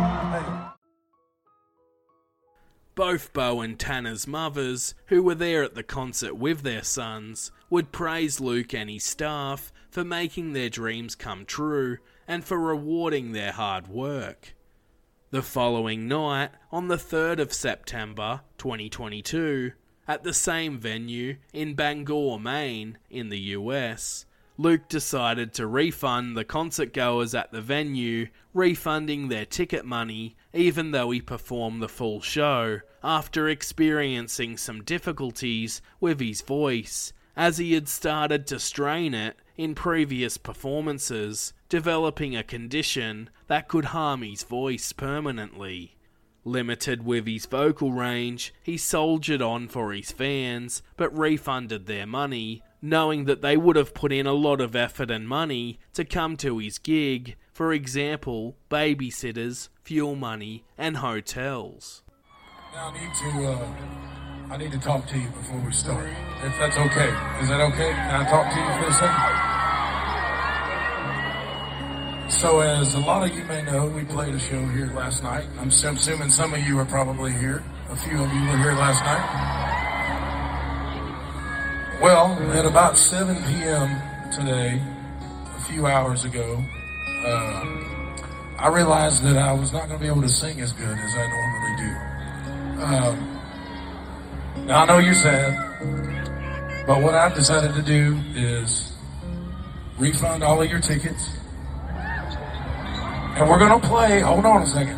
Both Bo and Tanner's mothers, who were there at the concert with their sons, would praise Luke and his staff for making their dreams come true and for rewarding their hard work. The following night, on the 3rd of September 2022, at the same venue in Bangor, Maine, in the US, Luke decided to refund the concert goers at the venue, refunding their ticket money even though he performed the full show after experiencing some difficulties with his voice, as he had started to strain it in previous performances, developing a condition that could harm his voice permanently. Limited with his vocal range, he soldiered on for his fans, but refunded their money, knowing that they would have put in a lot of effort and money to come to his gig, for example, babysitters, fuel money, and hotels. Now I need to talk to you before we start, if that's okay. Is that okay? Can I talk to you for a second? So as a lot of you may know, we played a show here last night. I'm assuming some of you were probably here. A few of you were here last night. Well, at about 7 p.m. today, a few hours ago, I realized that I was not going to be able to sing as good as I normally do. Now, I know you're sad, but what I've decided to do is refund all of your tickets. And we're going to play. Hold on a second.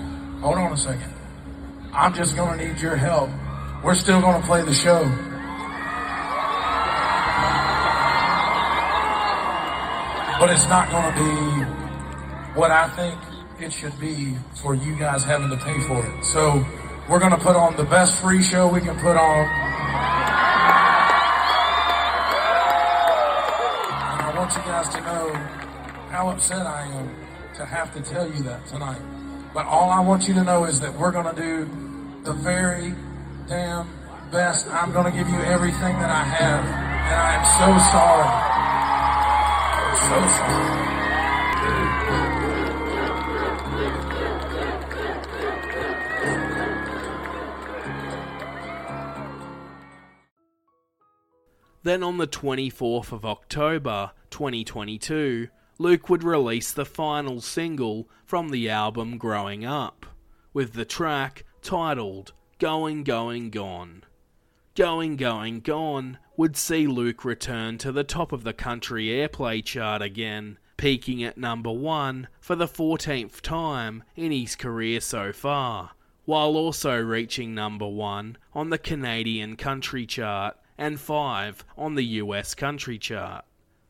I'm just going to need your help. We're still going to play the show. But it's not going to be what I think it should be for you guys having to pay for it. So we're going to put on the best free show we can put on. And I want you guys to know how upset I am to have to tell you that tonight. But all I want you to know is that we're going to do the very damn best. I'm going to give you everything that I have. And I am so sorry. So sorry. Then on the 24th of October 2022, Luke would release the final single from the album Growing Up, with the track titled Going, Going, Gone. Going, Going, Gone would see Luke return to the top of the country airplay chart again, peaking at number 1 for the 14th time in his career so far, while also reaching number 1 on the Canadian country chart and 5 on the US country chart.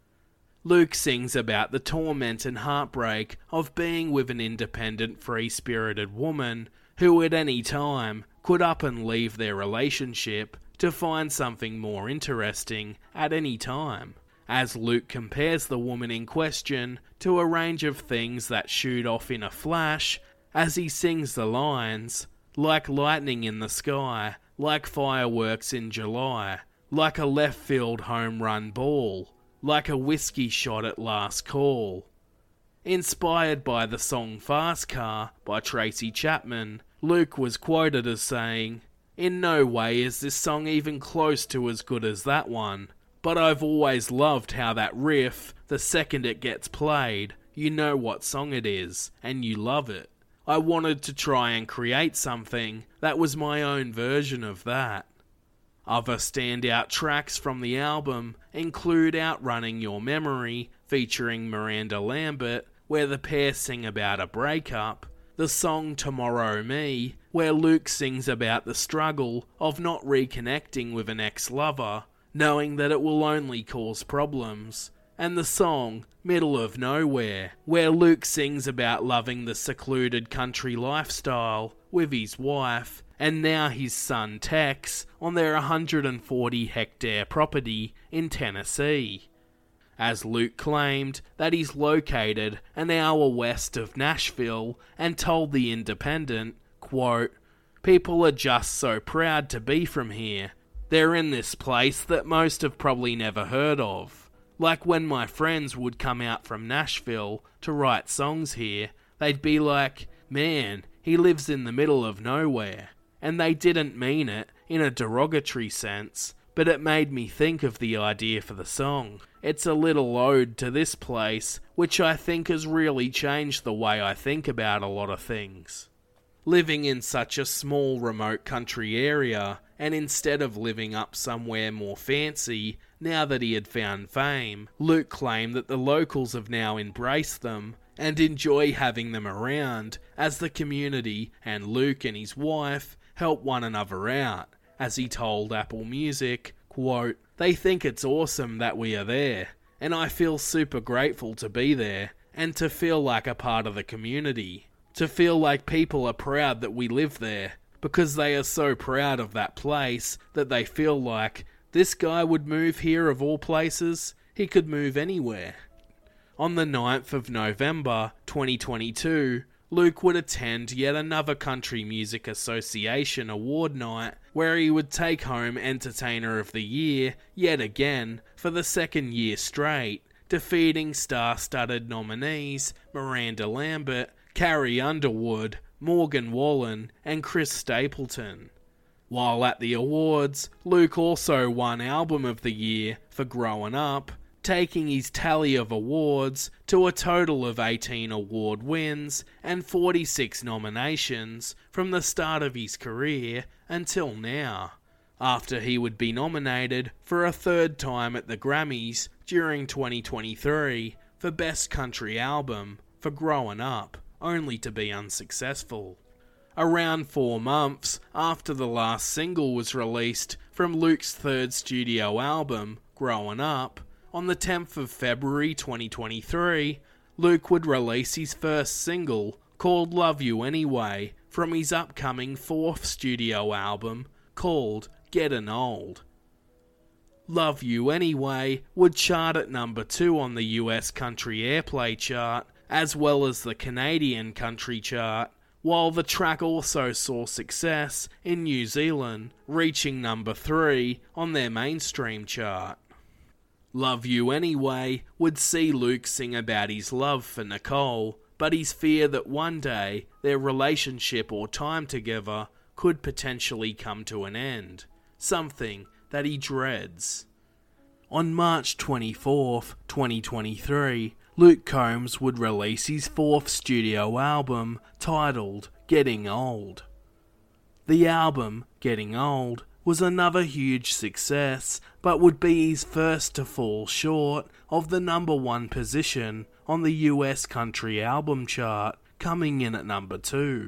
Luke sings about the torment and heartbreak of being with an independent, free-spirited woman who at any time could up and leave their relationship to find something more interesting at any time, as Luke compares the woman in question to a range of things that shoot off in a flash as he sings the lines, like lightning in the sky, like fireworks in July, like a left-field home run ball, like a whiskey shot at last call. Inspired by the song Fast Car by Tracy Chapman, Luke was quoted as saying, "In no way is this song even close to as good as that one, but I've always loved how that riff, the second it gets played, you know what song it is, and you love it. I wanted to try and create something that was my own version of that." Other standout tracks from the album include Outrunning Your Memory, featuring Miranda Lambert, where the pair sing about a breakup, the song Tomorrow Me, where Luke sings about the struggle of not reconnecting with an ex-lover, knowing that it will only cause problems, and the song Middle of Nowhere, where Luke sings about loving the secluded country lifestyle with his wife, and now his son Tex, on their 140-hectare property in Tennessee. As Luke claimed that he's located an hour west of Nashville and told The Independent, quote, "People are just so proud to be from here. They're in this place that most have probably never heard of. Like when my friends would come out from Nashville to write songs here, they'd be like, 'Man, he lives in the middle of nowhere.' And they didn't mean it in a derogatory sense, but it made me think of the idea for the song. It's a little ode to this place, which I think has really changed the way I think about a lot of things." Living in such a small, remote country area, and instead of living up somewhere more fancy, now that he had found fame, Luke claimed that the locals have now embraced them and enjoy having them around, as the community and Luke and his wife help one another out. As he told Apple Music, quote, "They think it's awesome that we are there, and I feel super grateful to be there, and to feel like a part of the community. To feel like people are proud that we live there, because they are so proud of that place that they feel like, this guy would move here of all places, he could move anywhere." On the 9th of November 2022, Luke would attend yet another Country Music Association award night, where he would take home Entertainer of the Year yet again for the second year straight, defeating star-studded nominees Miranda Lambert, Carrie Underwood, Morgan Wallen, and Chris Stapleton. While at the awards, Luke also won Album of the Year for Growing Up, taking his tally of awards to a total of 18 award wins and 46 nominations from the start of his career until now. after he would be nominated for a third time at the Grammys during 2023 for Best Country Album for Growing Up, only to be unsuccessful. Around 4 months after the last single was released from Luke's third studio album, Growing Up, on the 10th of February 2023, Luke would release his first single, called Love You Anyway, from his upcoming 4th studio album, called Getting Old. Love You Anyway would chart at number 2 on the US Country Airplay chart, as well as the Canadian Country chart, while the track also saw success in New Zealand, reaching number 3 on their mainstream chart. Love You Anyway would see Luke sing about his love for Nicole, but his fear that one day their relationship or time together could potentially come to an end, something that he dreads. On March 24th, 2023, Luke Combs would release his 4th studio album titled Getting Old. The album, Getting Old, was another huge success, but would be his first to fall short of the number 1 position on the US Country Album chart, coming in at number 2.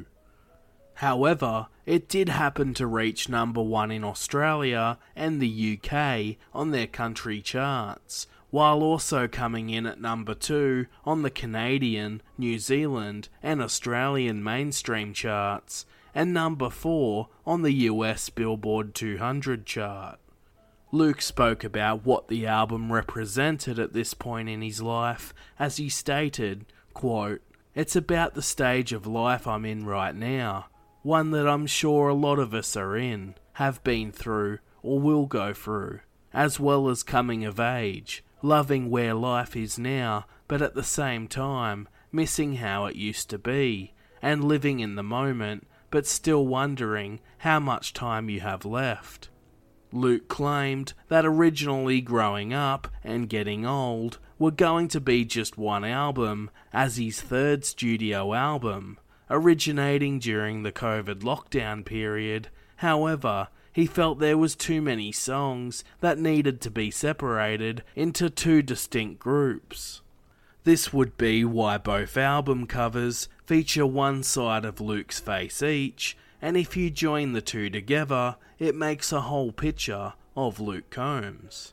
However, it did happen to reach number 1 in Australia and the UK on their country charts, while also coming in at number 2 on the Canadian, New Zealand and Australian mainstream charts, and number 4 on the US Billboard 200 chart. Luke spoke about what the album represented at this point in his life, as he stated, quote, "It's about the stage of life I'm in right now, one that I'm sure a lot of us are in, have been through, or will go through, as well as coming of age, loving where life is now, but at the same time, missing how it used to be, and living in the moment, but still wondering how much time you have left." Luke claimed that originally Growing Up and Getting Old were going to be just one album as his 3rd studio album, originating during the COVID lockdown period. However, he felt there was too many songs that needed to be separated into 2 distinct groups. This would be why both album covers feature one side of Luke's face each, and if you join the 2 together, it makes a whole picture of Luke Combs.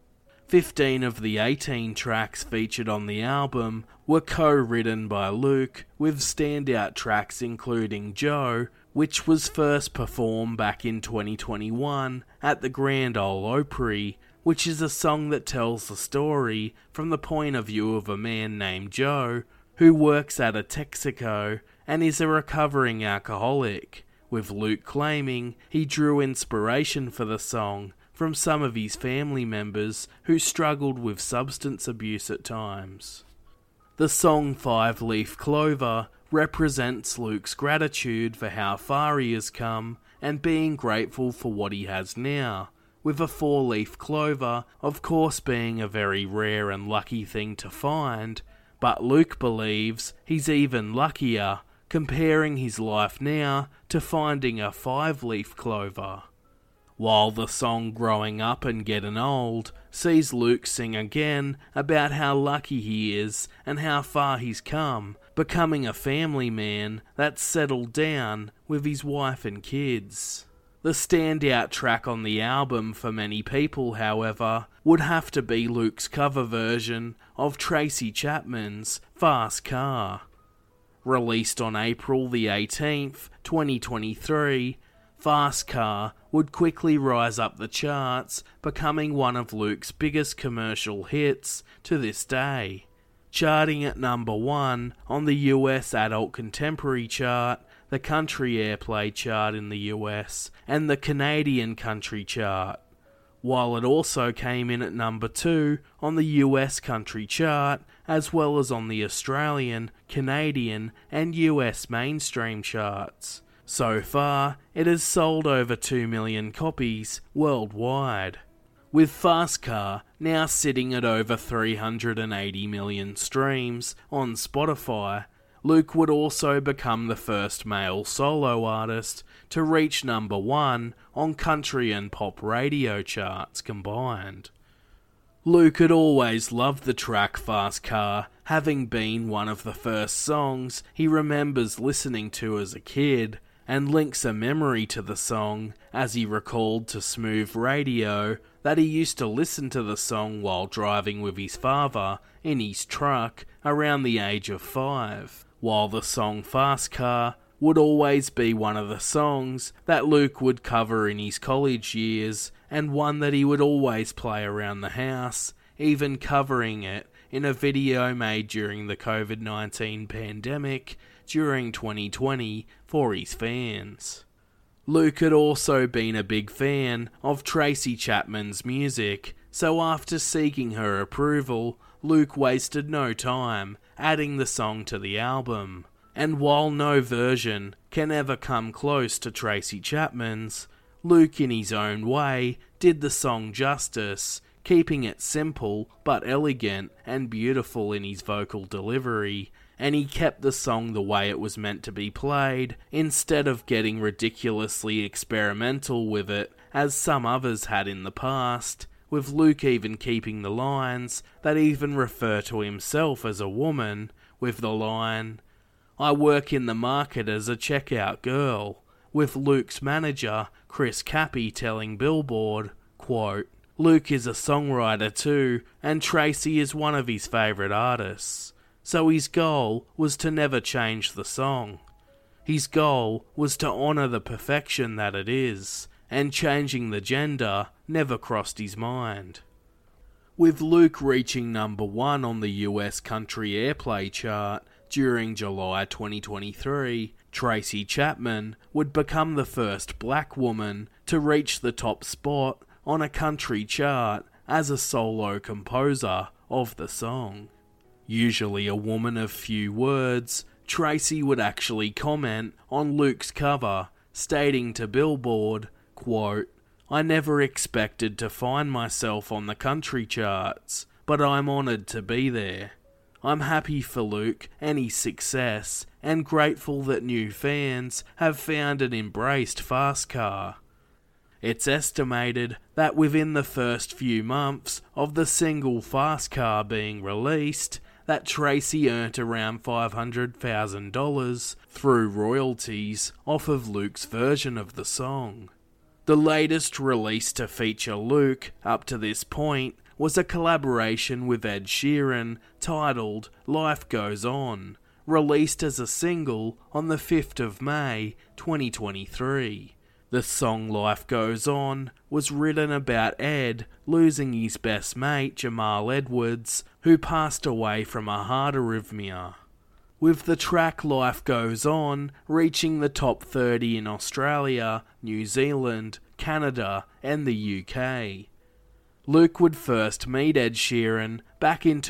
15 of the 18 tracks featured on the album were co-written by Luke, with standout tracks including Joe, which was first performed back in 2021 at the Grand Ole Opry, which is a song that tells the story from the point of view of a man named Joe, who works at a Texaco and is a recovering alcoholic, with Luke claiming he drew inspiration for the song from some of his family members who struggled with substance abuse at times. The song 5-Leaf Clover represents Luke's gratitude for how far he has come and being grateful for what he has now, with a 4-leaf clover of course being a very rare and lucky thing to find, but Luke believes he's even luckier, comparing his life now to finding a 5-leaf clover. While the song Growing Up and Getting Old sees Luke sing again about how lucky he is and how far he's come, becoming a family man that's settled down with his wife and kids. The standout track on the album for many people, however, would have to be Luke's cover version of Tracy Chapman's Fast Car. Released on April the 18th, 2023, Fast Car would quickly rise up the charts, becoming one of Luke's biggest commercial hits to this day. Charting at number 1 on the US Adult Contemporary chart, the Country Airplay chart in the US, and the Canadian Country chart, while it also came in at number 2 on the US Country chart, as well as on the Australian, Canadian, and US mainstream charts. So far, it has sold over 2 million copies worldwide, with Fast Car now sitting at over 380 million streams on Spotify, Luke would also become the first male solo artist to reach number 1 on country and pop radio charts combined. Luke had always loved the track Fast Car, having been one of the first songs he remembers listening to as a kid, and links a memory to the song as he recalled to Smooth Radio that he used to listen to the song while driving with his father in his truck around the age of 5, while the song Fast Car would always be one of the songs that Luke would cover in his college years, and one that he would always play around the house, even covering it in a video made during the COVID-19 pandemic during 2020 for his fans. Luke had also been a big fan of Tracy Chapman's music, so after seeking her approval, Luke wasted no time adding the song to the album. And while no version can ever come close to Tracy Chapman's, Luke in his own way did the song justice, keeping it simple but elegant and beautiful in his vocal delivery, and he kept the song the way it was meant to be played, instead of getting ridiculously experimental with it, as some others had in the past, with Luke even keeping the lines that even refer to himself as a woman, with the line, "I work in the market as a checkout girl," with Luke's manager, Chris Cappy, telling Billboard, quote, "Luke is a songwriter too, and Tracy is one of his favourite artists. So his goal was to never change the song. His goal was to honour the perfection that it is, and changing the gender never crossed his mind." With Luke reaching number 1 on the US country airplay chart during July 2023, Tracy Chapman would become the first black woman to reach the top spot on a country chart as a solo composer of the song. Usually a woman of few words, Tracy would actually comment on Luke's cover, stating to Billboard, quote, "I never expected to find myself on the country charts, but I'm honoured to be there. I'm happy for Luke and his success, and grateful that new fans have found and embraced Fast Car." It's estimated that within the first few months of the single Fast Car being released, that Tracy earned around $500,000 through royalties off of Luke's version of the song. The latest release to feature Luke up to this point was a collaboration with Ed Sheeran titled Life Goes On, released as a single on the 5th of May 2023. The song Life Goes On was written about Ed losing his best mate Jamal Edwards, who passed away from a heart arrhythmia. With the track Life Goes On reaching the top 30 in Australia, New Zealand, Canada and the UK. Luke would first meet Ed Sheeran back in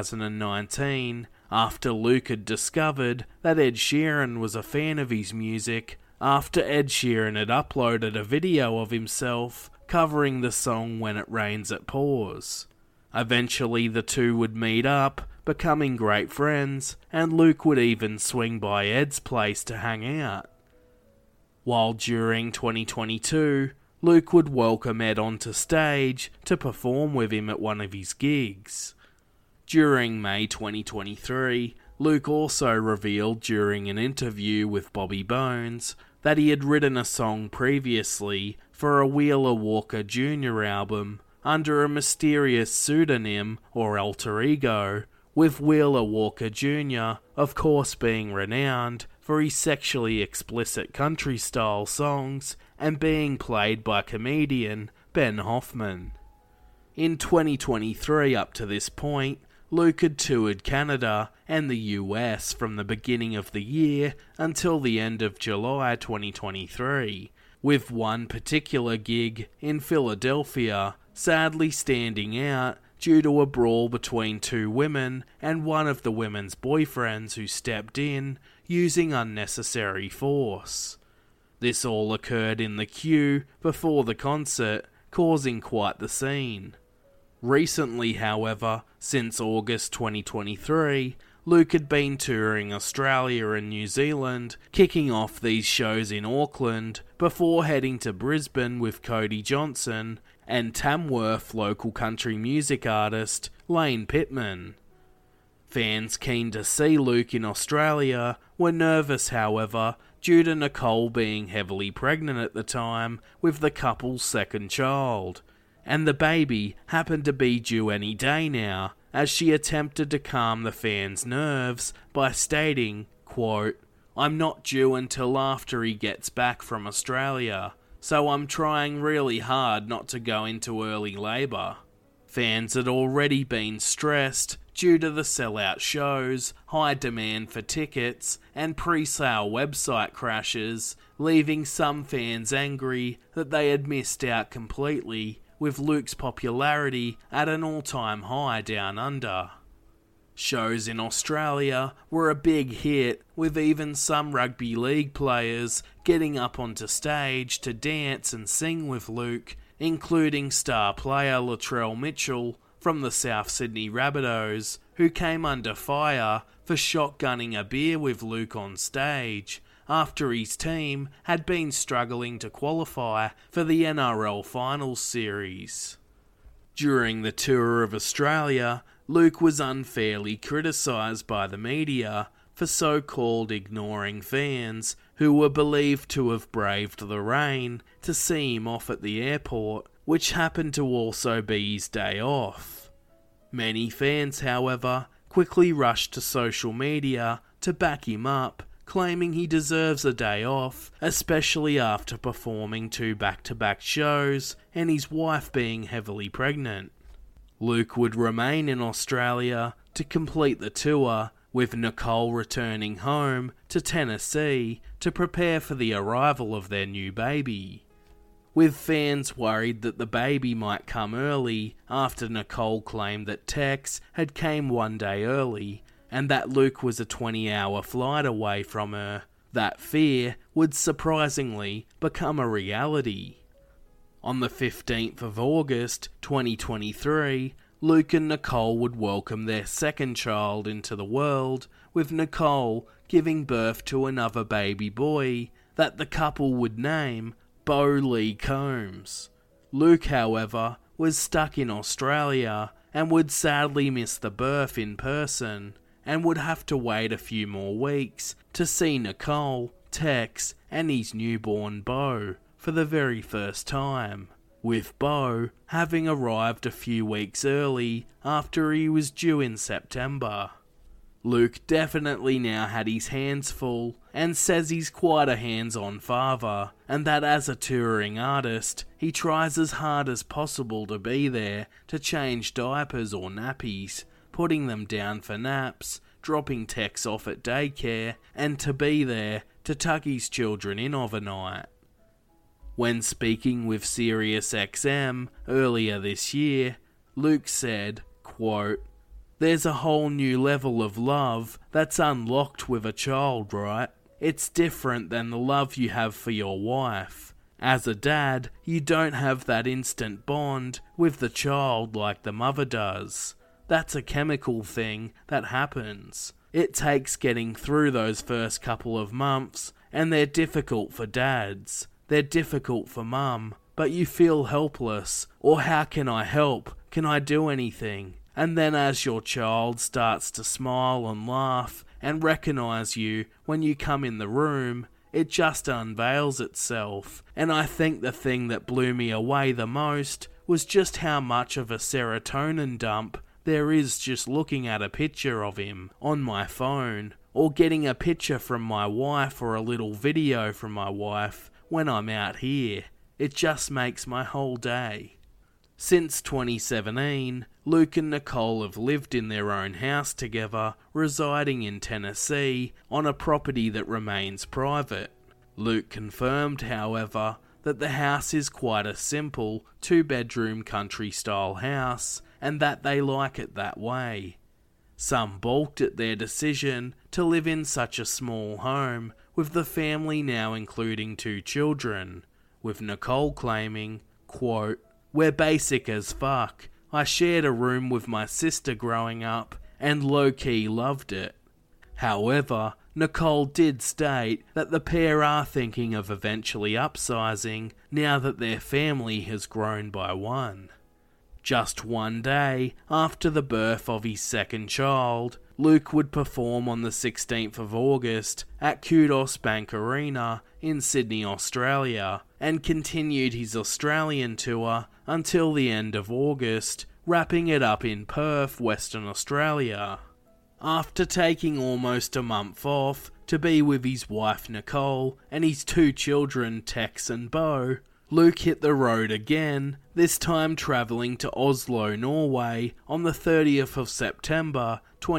2019 after Luke had discovered that Ed Sheeran was a fan of his music after Ed Sheeran had uploaded a video of himself covering the song When It Rains It Pours. Eventually the two would meet up, becoming great friends, and Luke would even swing by Ed's place to hang out. While during 2022, Luke would welcome Ed onto stage to perform with him at one of his gigs. During May 2023, Luke also revealed during an interview with Bobby Bones that he had written a song previously for a Wheeler Walker Jr. album under a mysterious pseudonym or alter ego, with Wheeler Walker Jr. of course being renowned for his sexually explicit country-style songs and being played by comedian Ben Hoffman. In 2023 up to this point, Luke had toured Canada and the US from the beginning of the year until the end of July 2023, with one particular gig in Philadelphia sadly standing out due to a brawl between two women and one of the women's boyfriends who stepped in, using unnecessary force. This all occurred in the queue before the concert, causing quite the scene. Recently, however, since August 2023, Luke had been touring Australia and New Zealand, kicking off these shows in Auckland, before heading to Brisbane with Cody Johnson and Tamworth local country music artist Lane Pittman. Fans keen to see Luke in Australia were nervous, however, due to Nicole being heavily pregnant at the time with the couple's second child, and the baby happened to be due any day now, as she attempted to calm the fans' nerves by stating, quote, "I'm not due until after he gets back from Australia, so I'm trying really hard not to go into early labour." Fans had already been stressed due to the sellout shows, high demand for tickets, and pre-sale website crashes, leaving some fans angry that they had missed out completely, with Luke's popularity at an all-time high down under. Shows in Australia were a big hit, with even some rugby league players getting up onto stage to dance and sing with Luke, including star player Latrell Mitchell from the South Sydney Rabbitohs, who came under fire for shotgunning a beer with Luke on stage, after his team had been struggling to qualify for the NRL Finals Series. During the tour of Australia, Luke was unfairly criticised by the media for so-called ignoring fans who were believed to have braved the rain to see him off at the airport, which happened to also be his day off. Many fans, however, quickly rushed to social media to back him up, claiming he deserves a day off, especially after performing 2 back-to-back shows and his wife being heavily pregnant. Luke would remain in Australia to complete the tour, with Nicole returning home to Tennessee to prepare for the arrival of their new baby. With fans worried that the baby might come early after Nicole claimed that Tex had came 1 day early, and that Luke was a 20-hour flight away from her, that fear would surprisingly become a reality. On the 15th of August 2023, Luke and Nicole would welcome their second child into the world, with Nicole giving birth to another baby boy that the couple would name Bo Lee Combs. Luke, however, was stuck in Australia and would sadly miss the birth in person, and would have to wait a few more weeks to see Nicole, Tex, and his newborn Bo for the very first time, with Bo having arrived a few weeks early after he was due in September. Luke definitely now had his hands full, and says he's quite a hands-on father, and that as a touring artist, he tries as hard as possible to be there to change diapers or nappies, putting them down for naps, dropping Tex off at daycare, and to be there to tuck his children in overnight. When speaking with SiriusXM earlier this year, Luke said, quote, "There's a whole new level of love that's unlocked with a child, right? It's different than the love you have for your wife. As a dad, you don't have that instant bond with the child like the mother does. That's a chemical thing that happens. It takes getting through those first couple of months, and they're difficult for dads. They're difficult for mum, but you feel helpless, or how can I help? Can I do anything? And then as your child starts to smile and laugh and recognise you when you come in the room, it just unveils itself. And I think the thing that blew me away the most was just how much of a serotonin dump there is just looking at a picture of him on my phone, or getting a picture from my wife or a little video from my wife when I'm out here. It just makes my whole day." Since 2017, Luke and Nicole have lived in their own house together, residing in Tennessee on a property that remains private. Luke confirmed, however, that the house is quite a simple 2-bedroom country-style house, and that they like it that way. Some balked at their decision to live in such a small home, with the family now including 2 children, with Nicole claiming, quote, "We're basic as fuck. I shared a room with my sister growing up, and low-key loved it. However, Nicole did state that the pair are thinking of eventually upsizing now that their family has grown by one. Just one day after the birth of his second child, Luke would perform on the 16th of August at Kudos Bank Arena in Sydney, Australia, and continued his Australian tour until the end of August, wrapping it up in Perth, Western Australia. After taking almost a month off to be with his wife Nicole and his two children Tex and Bo, Luke hit the road again, this time travelling to Oslo, Norway on the 30th of September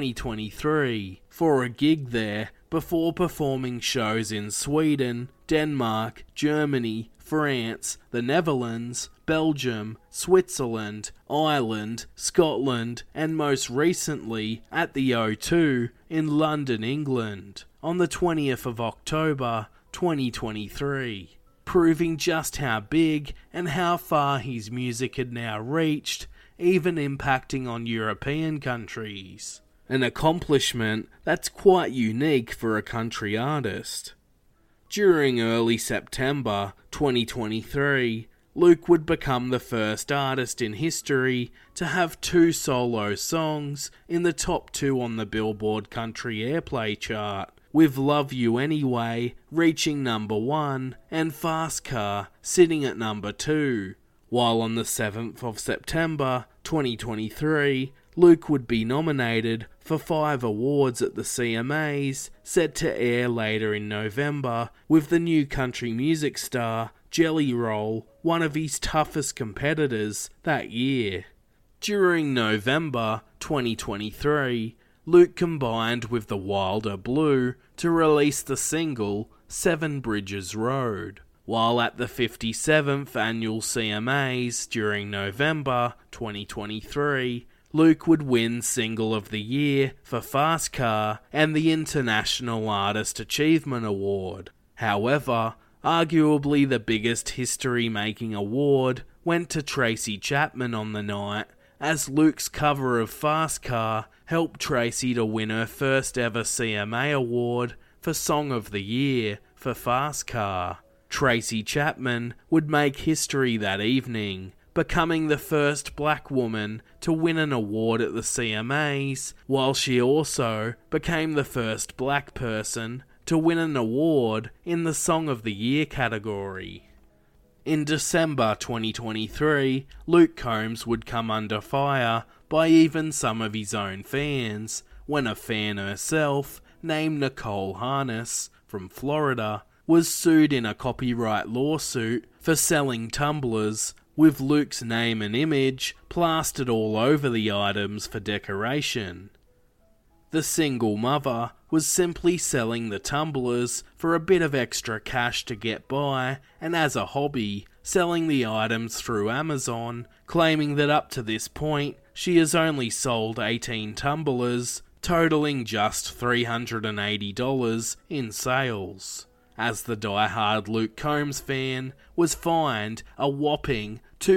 2023 for a gig there before performing shows in Sweden, Denmark, Germany, France, the Netherlands, Belgium, Switzerland, Ireland, Scotland, and most recently at the O2 in London, England on the 20th of October 2023, proving just how big and how far his music had now reached, even impacting on European countries. An accomplishment that's quite unique for a country artist. During early September 2023, Luke would become the first artist in history to have 2 solo songs in the top 2 on the Billboard Country Airplay chart, with Love You Anyway reaching number 1 and Fast Car sitting at number 2, while on the 7th of September 2023, Luke would be nominated for 5 awards at the CMAs, set to air later in November, with the new country music star Jelly Roll one of his toughest competitors that year. During November 2023, Luke combined with the Wilder Blue to release the single 7 Bridges Road, while at the 57th annual CMAs during November 2023, Luke would win Single of the Year for Fast Car and the International Artist Achievement Award. However, arguably the biggest history-making award went to Tracy Chapman on the night, as Luke's cover of Fast Car helped Tracy to win her first ever CMA award for Song of the Year for Fast Car. Tracy Chapman would make history that evening, becoming the first black woman to win an award at the CMAs, while she also became the first black person to win an award in the Song of the Year category. In December 2023, Luke Combs would come under fire by even some of his own fans, when a fan herself, named Nicole Harness from Florida, was sued in a copyright lawsuit for selling tumblers with Luke's name and image plastered all over the items for decoration. The single mother was simply selling the tumblers for a bit of extra cash to get by, and as a hobby, selling the items through Amazon, claiming that up to this point she has only sold 18 tumblers, totaling just $380 in sales, as the die-hard Luke Combs fan was fined a whopping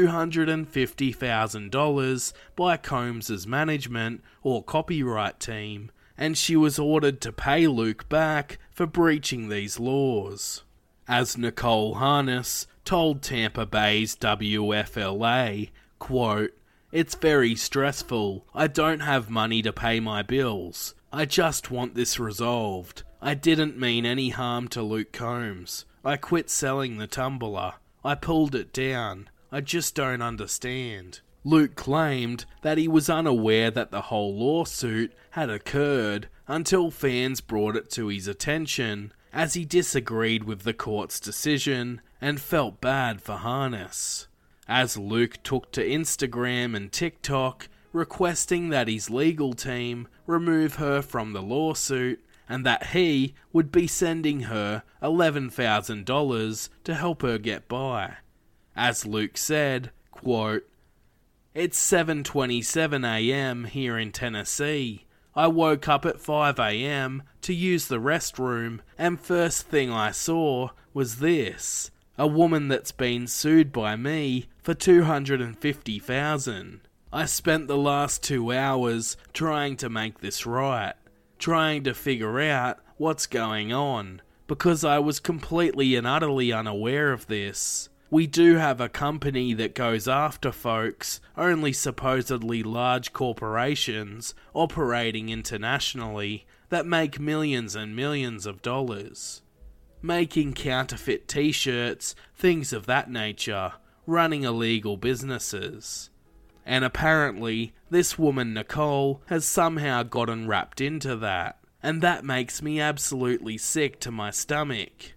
$250,000 by Combs' management or copyright team, and she was ordered to pay Luke back for breaching these laws. As Nicole Harness told Tampa Bay's WFLA, quote, "It's very stressful. I don't have money to pay my bills. I just want this resolved. I didn't mean any harm to Luke Combs. I quit selling the tumbler. I pulled it down. I just don't understand." Luke claimed that he was unaware that the whole lawsuit had occurred until fans brought it to his attention, as he disagreed with the court's decision and felt bad for Harness. As Luke took to Instagram and TikTok, requesting that his legal team remove her from the lawsuit, and that he would be sending her $11,000 to help her get by. As Luke said, quote, "It's 7:27 a.m. here in Tennessee. I woke up at 5 a.m. to use the restroom, and first thing I saw was this. A woman that's been sued by me for $250,000. I spent the last 2 hours trying to make this right, trying to figure out what's going on, because I was completely and utterly unaware of this. We do have a company that goes after folks, only supposedly large corporations operating internationally that make millions and millions of dollars. Making counterfeit t-shirts, things of that nature, running illegal businesses. And apparently, this woman Nicole has somehow gotten wrapped into that, and that makes me absolutely sick to my stomach.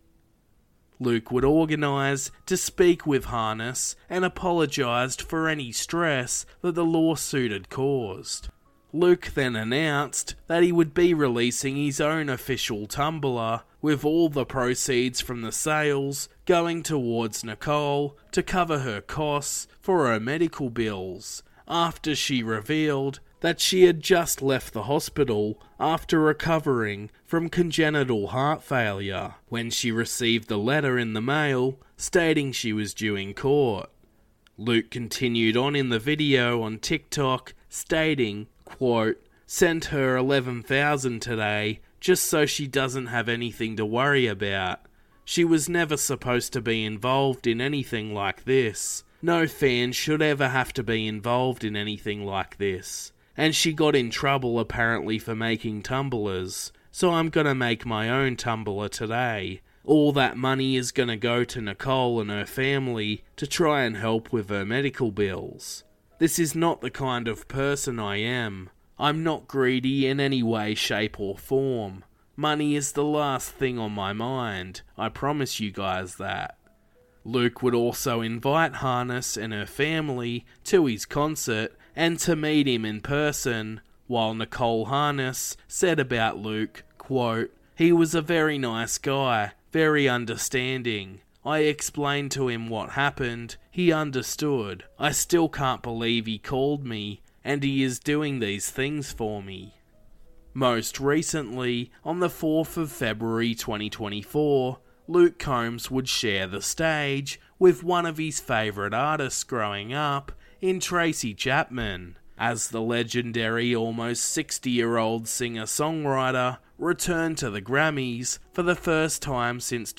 Luke would organise to speak with Harness and apologised for any stress that the lawsuit had caused. Luke then announced that he would be releasing his own official Tumblr, with all the proceeds from the sales going towards Nicole to cover her costs for her medical bills, after she revealed that she had just left the hospital after recovering from congenital heart failure when she received the letter in the mail stating she was due in court. Luke continued on in the video on TikTok stating, quote, "Sent her 11,000 today just so she doesn't have anything to worry about. She was never supposed to be involved in anything like this. No fan should ever have to be involved in anything like this. And she got in trouble apparently for making Tumblrs, so I'm gonna make my own Tumblr today. All that money is gonna go to Nicole and her family to try and help with her medical bills. This is not the kind of person I am. I'm not greedy in any way, shape or form. Money is the last thing on my mind, I promise you guys that." Luke would also invite Harness and her family to his concert and to meet him in person, while Nicole Harness said about Luke, quote, "He was a very nice guy, very understanding. I explained to him what happened, he understood. I still can't believe he called me, and he is doing these things for me." Most recently, on the 4th of February 2024, Luke Combs would share the stage with one of his favourite artists growing up in Tracy Chapman, as the legendary almost 60-year-old singer-songwriter returned to the Grammys for the first time since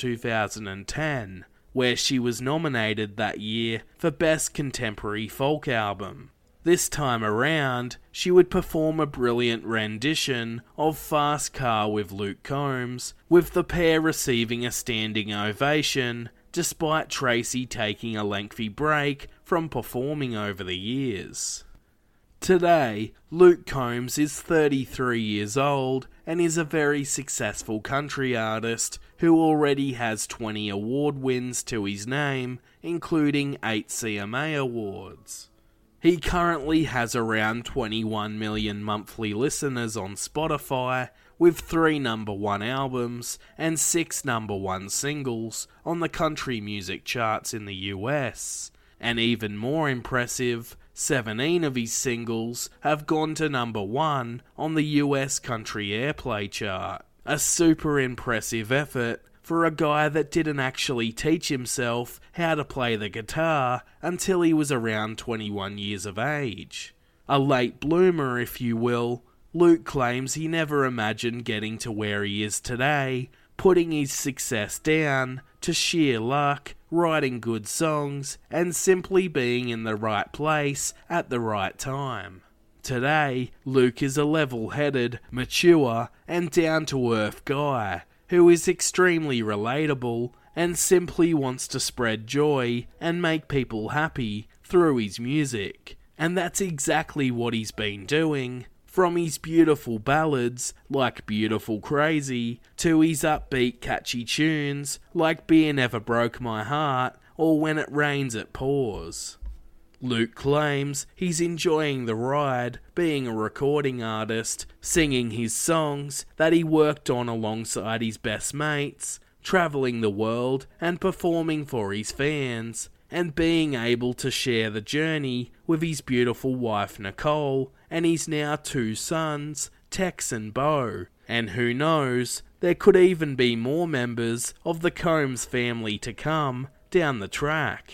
2010, where she was nominated that year for Best Contemporary Folk Album. This time around, she would perform a brilliant rendition of Fast Car with Luke Combs, with the pair receiving a standing ovation, despite Tracy taking a lengthy break from performing over the years. Today, Luke Combs is 33 years old and is a very successful country artist who already has 20 award wins to his name, including 8 CMA awards. He currently has around 21 million monthly listeners on Spotify, with 3 #1 albums and 6 #1 singles on the country music charts in the US. And even more impressive, 17 of his singles have gone to #1 on the US country airplay chart. A super impressive effort for a guy that didn't actually teach himself how to play the guitar until he was around 21 years of age. A late bloomer, if you will, Luke claims he never imagined getting to where he is today, putting his success down to sheer luck, writing good songs, and simply being in the right place at the right time. Today, Luke is a level-headed, mature, and down-to-earth guy who is extremely relatable and simply wants to spread joy and make people happy through his music. And that's exactly what he's been doing, from his beautiful ballads like Beautiful Crazy to his upbeat catchy tunes like Beer Never Broke My Heart or When It Rains It Pours. Luke claims he's enjoying the ride, being a recording artist, singing his songs that he worked on alongside his best mates, travelling the world and performing for his fans, and being able to share the journey with his beautiful wife Nicole and his now 2 sons, Tex and Bo. And who knows, there could even be more members of the Combs family to come down the track.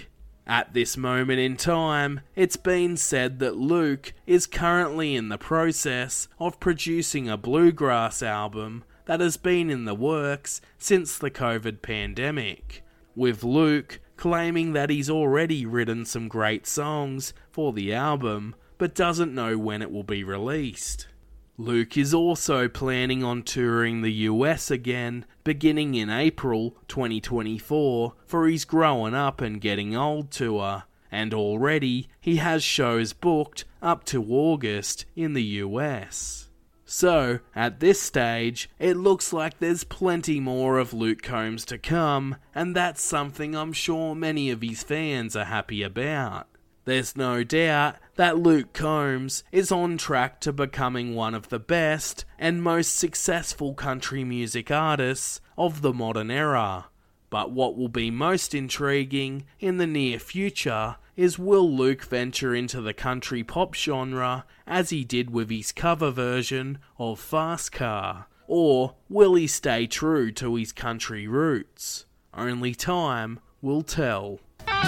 At this moment in time, it's been said that Luke is currently in the process of producing a bluegrass album that has been in the works since the COVID pandemic, with Luke claiming that he's already written some great songs for the album, but doesn't know when it will be released. Luke is also planning on touring the US again, beginning in April 2024 for his Growing Up and Getting Old tour, and already he has shows booked up to August in the US. So, at this stage, it looks like there's plenty more of Luke Combs to come, and that's something I'm sure many of his fans are happy about. There's no doubt that Luke Combs is on track to becoming one of the best and most successful country music artists of the modern era. But what will be most intriguing in the near future is, will Luke venture into the country pop genre as he did with his cover version of Fast Car, or will he stay true to his country roots? Only time will tell.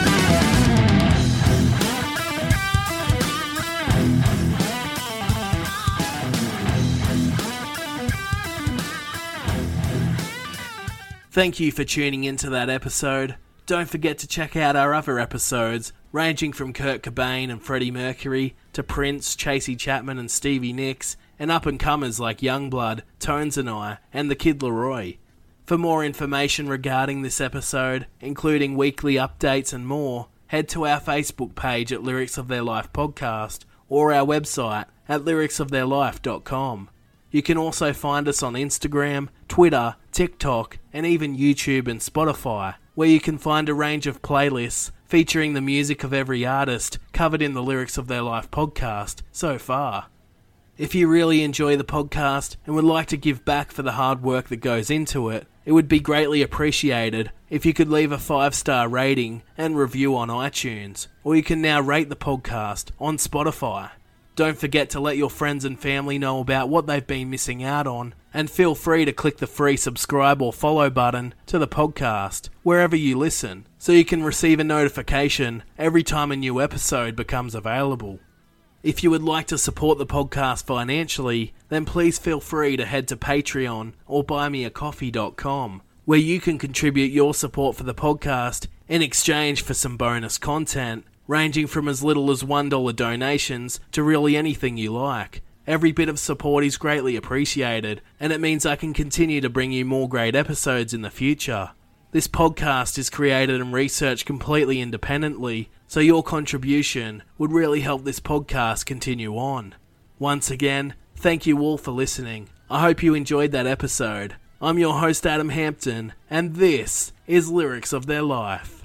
Thank you for tuning into that episode. Don't forget to check out our other episodes, ranging from Kurt Cobain and Freddie Mercury to Prince, Chasey Chapman and Stevie Nicks, and up-and-comers like Youngblood, Tones and I, and the Kid Laroi. For more information regarding this episode, including weekly updates and more, head to our Facebook page at Lyrics of Their Life Podcast or our website at lyricsoftheirlife.com. You can also find us on Instagram, Twitter, TikTok, and even YouTube and Spotify, where you can find a range of playlists featuring the music of every artist covered in the Lyrics of Their Life podcast so far. If you really enjoy the podcast and would like to give back for the hard work that goes into it, it would be greatly appreciated if you could leave a 5-star rating and review on iTunes, or you can now rate the podcast on Spotify. Don't forget to let your friends and family know about what they've been missing out on, and feel free to click the free subscribe or follow button to the podcast wherever you listen, so you can receive a notification every time a new episode becomes available. If you would like to support the podcast financially, then please feel free to head to Patreon or buymeacoffee.com, where you can contribute your support for the podcast in exchange for some bonus content, ranging from as little as $1 donations to really anything you like. Every bit of support is greatly appreciated, and it means I can continue to bring you more great episodes in the future. This podcast is created and researched completely independently, so your contribution would really help this podcast continue on. Once again, thank you all for listening. I hope you enjoyed that episode. I'm your host Adam Hampton, and this is Lyrics of Their Life.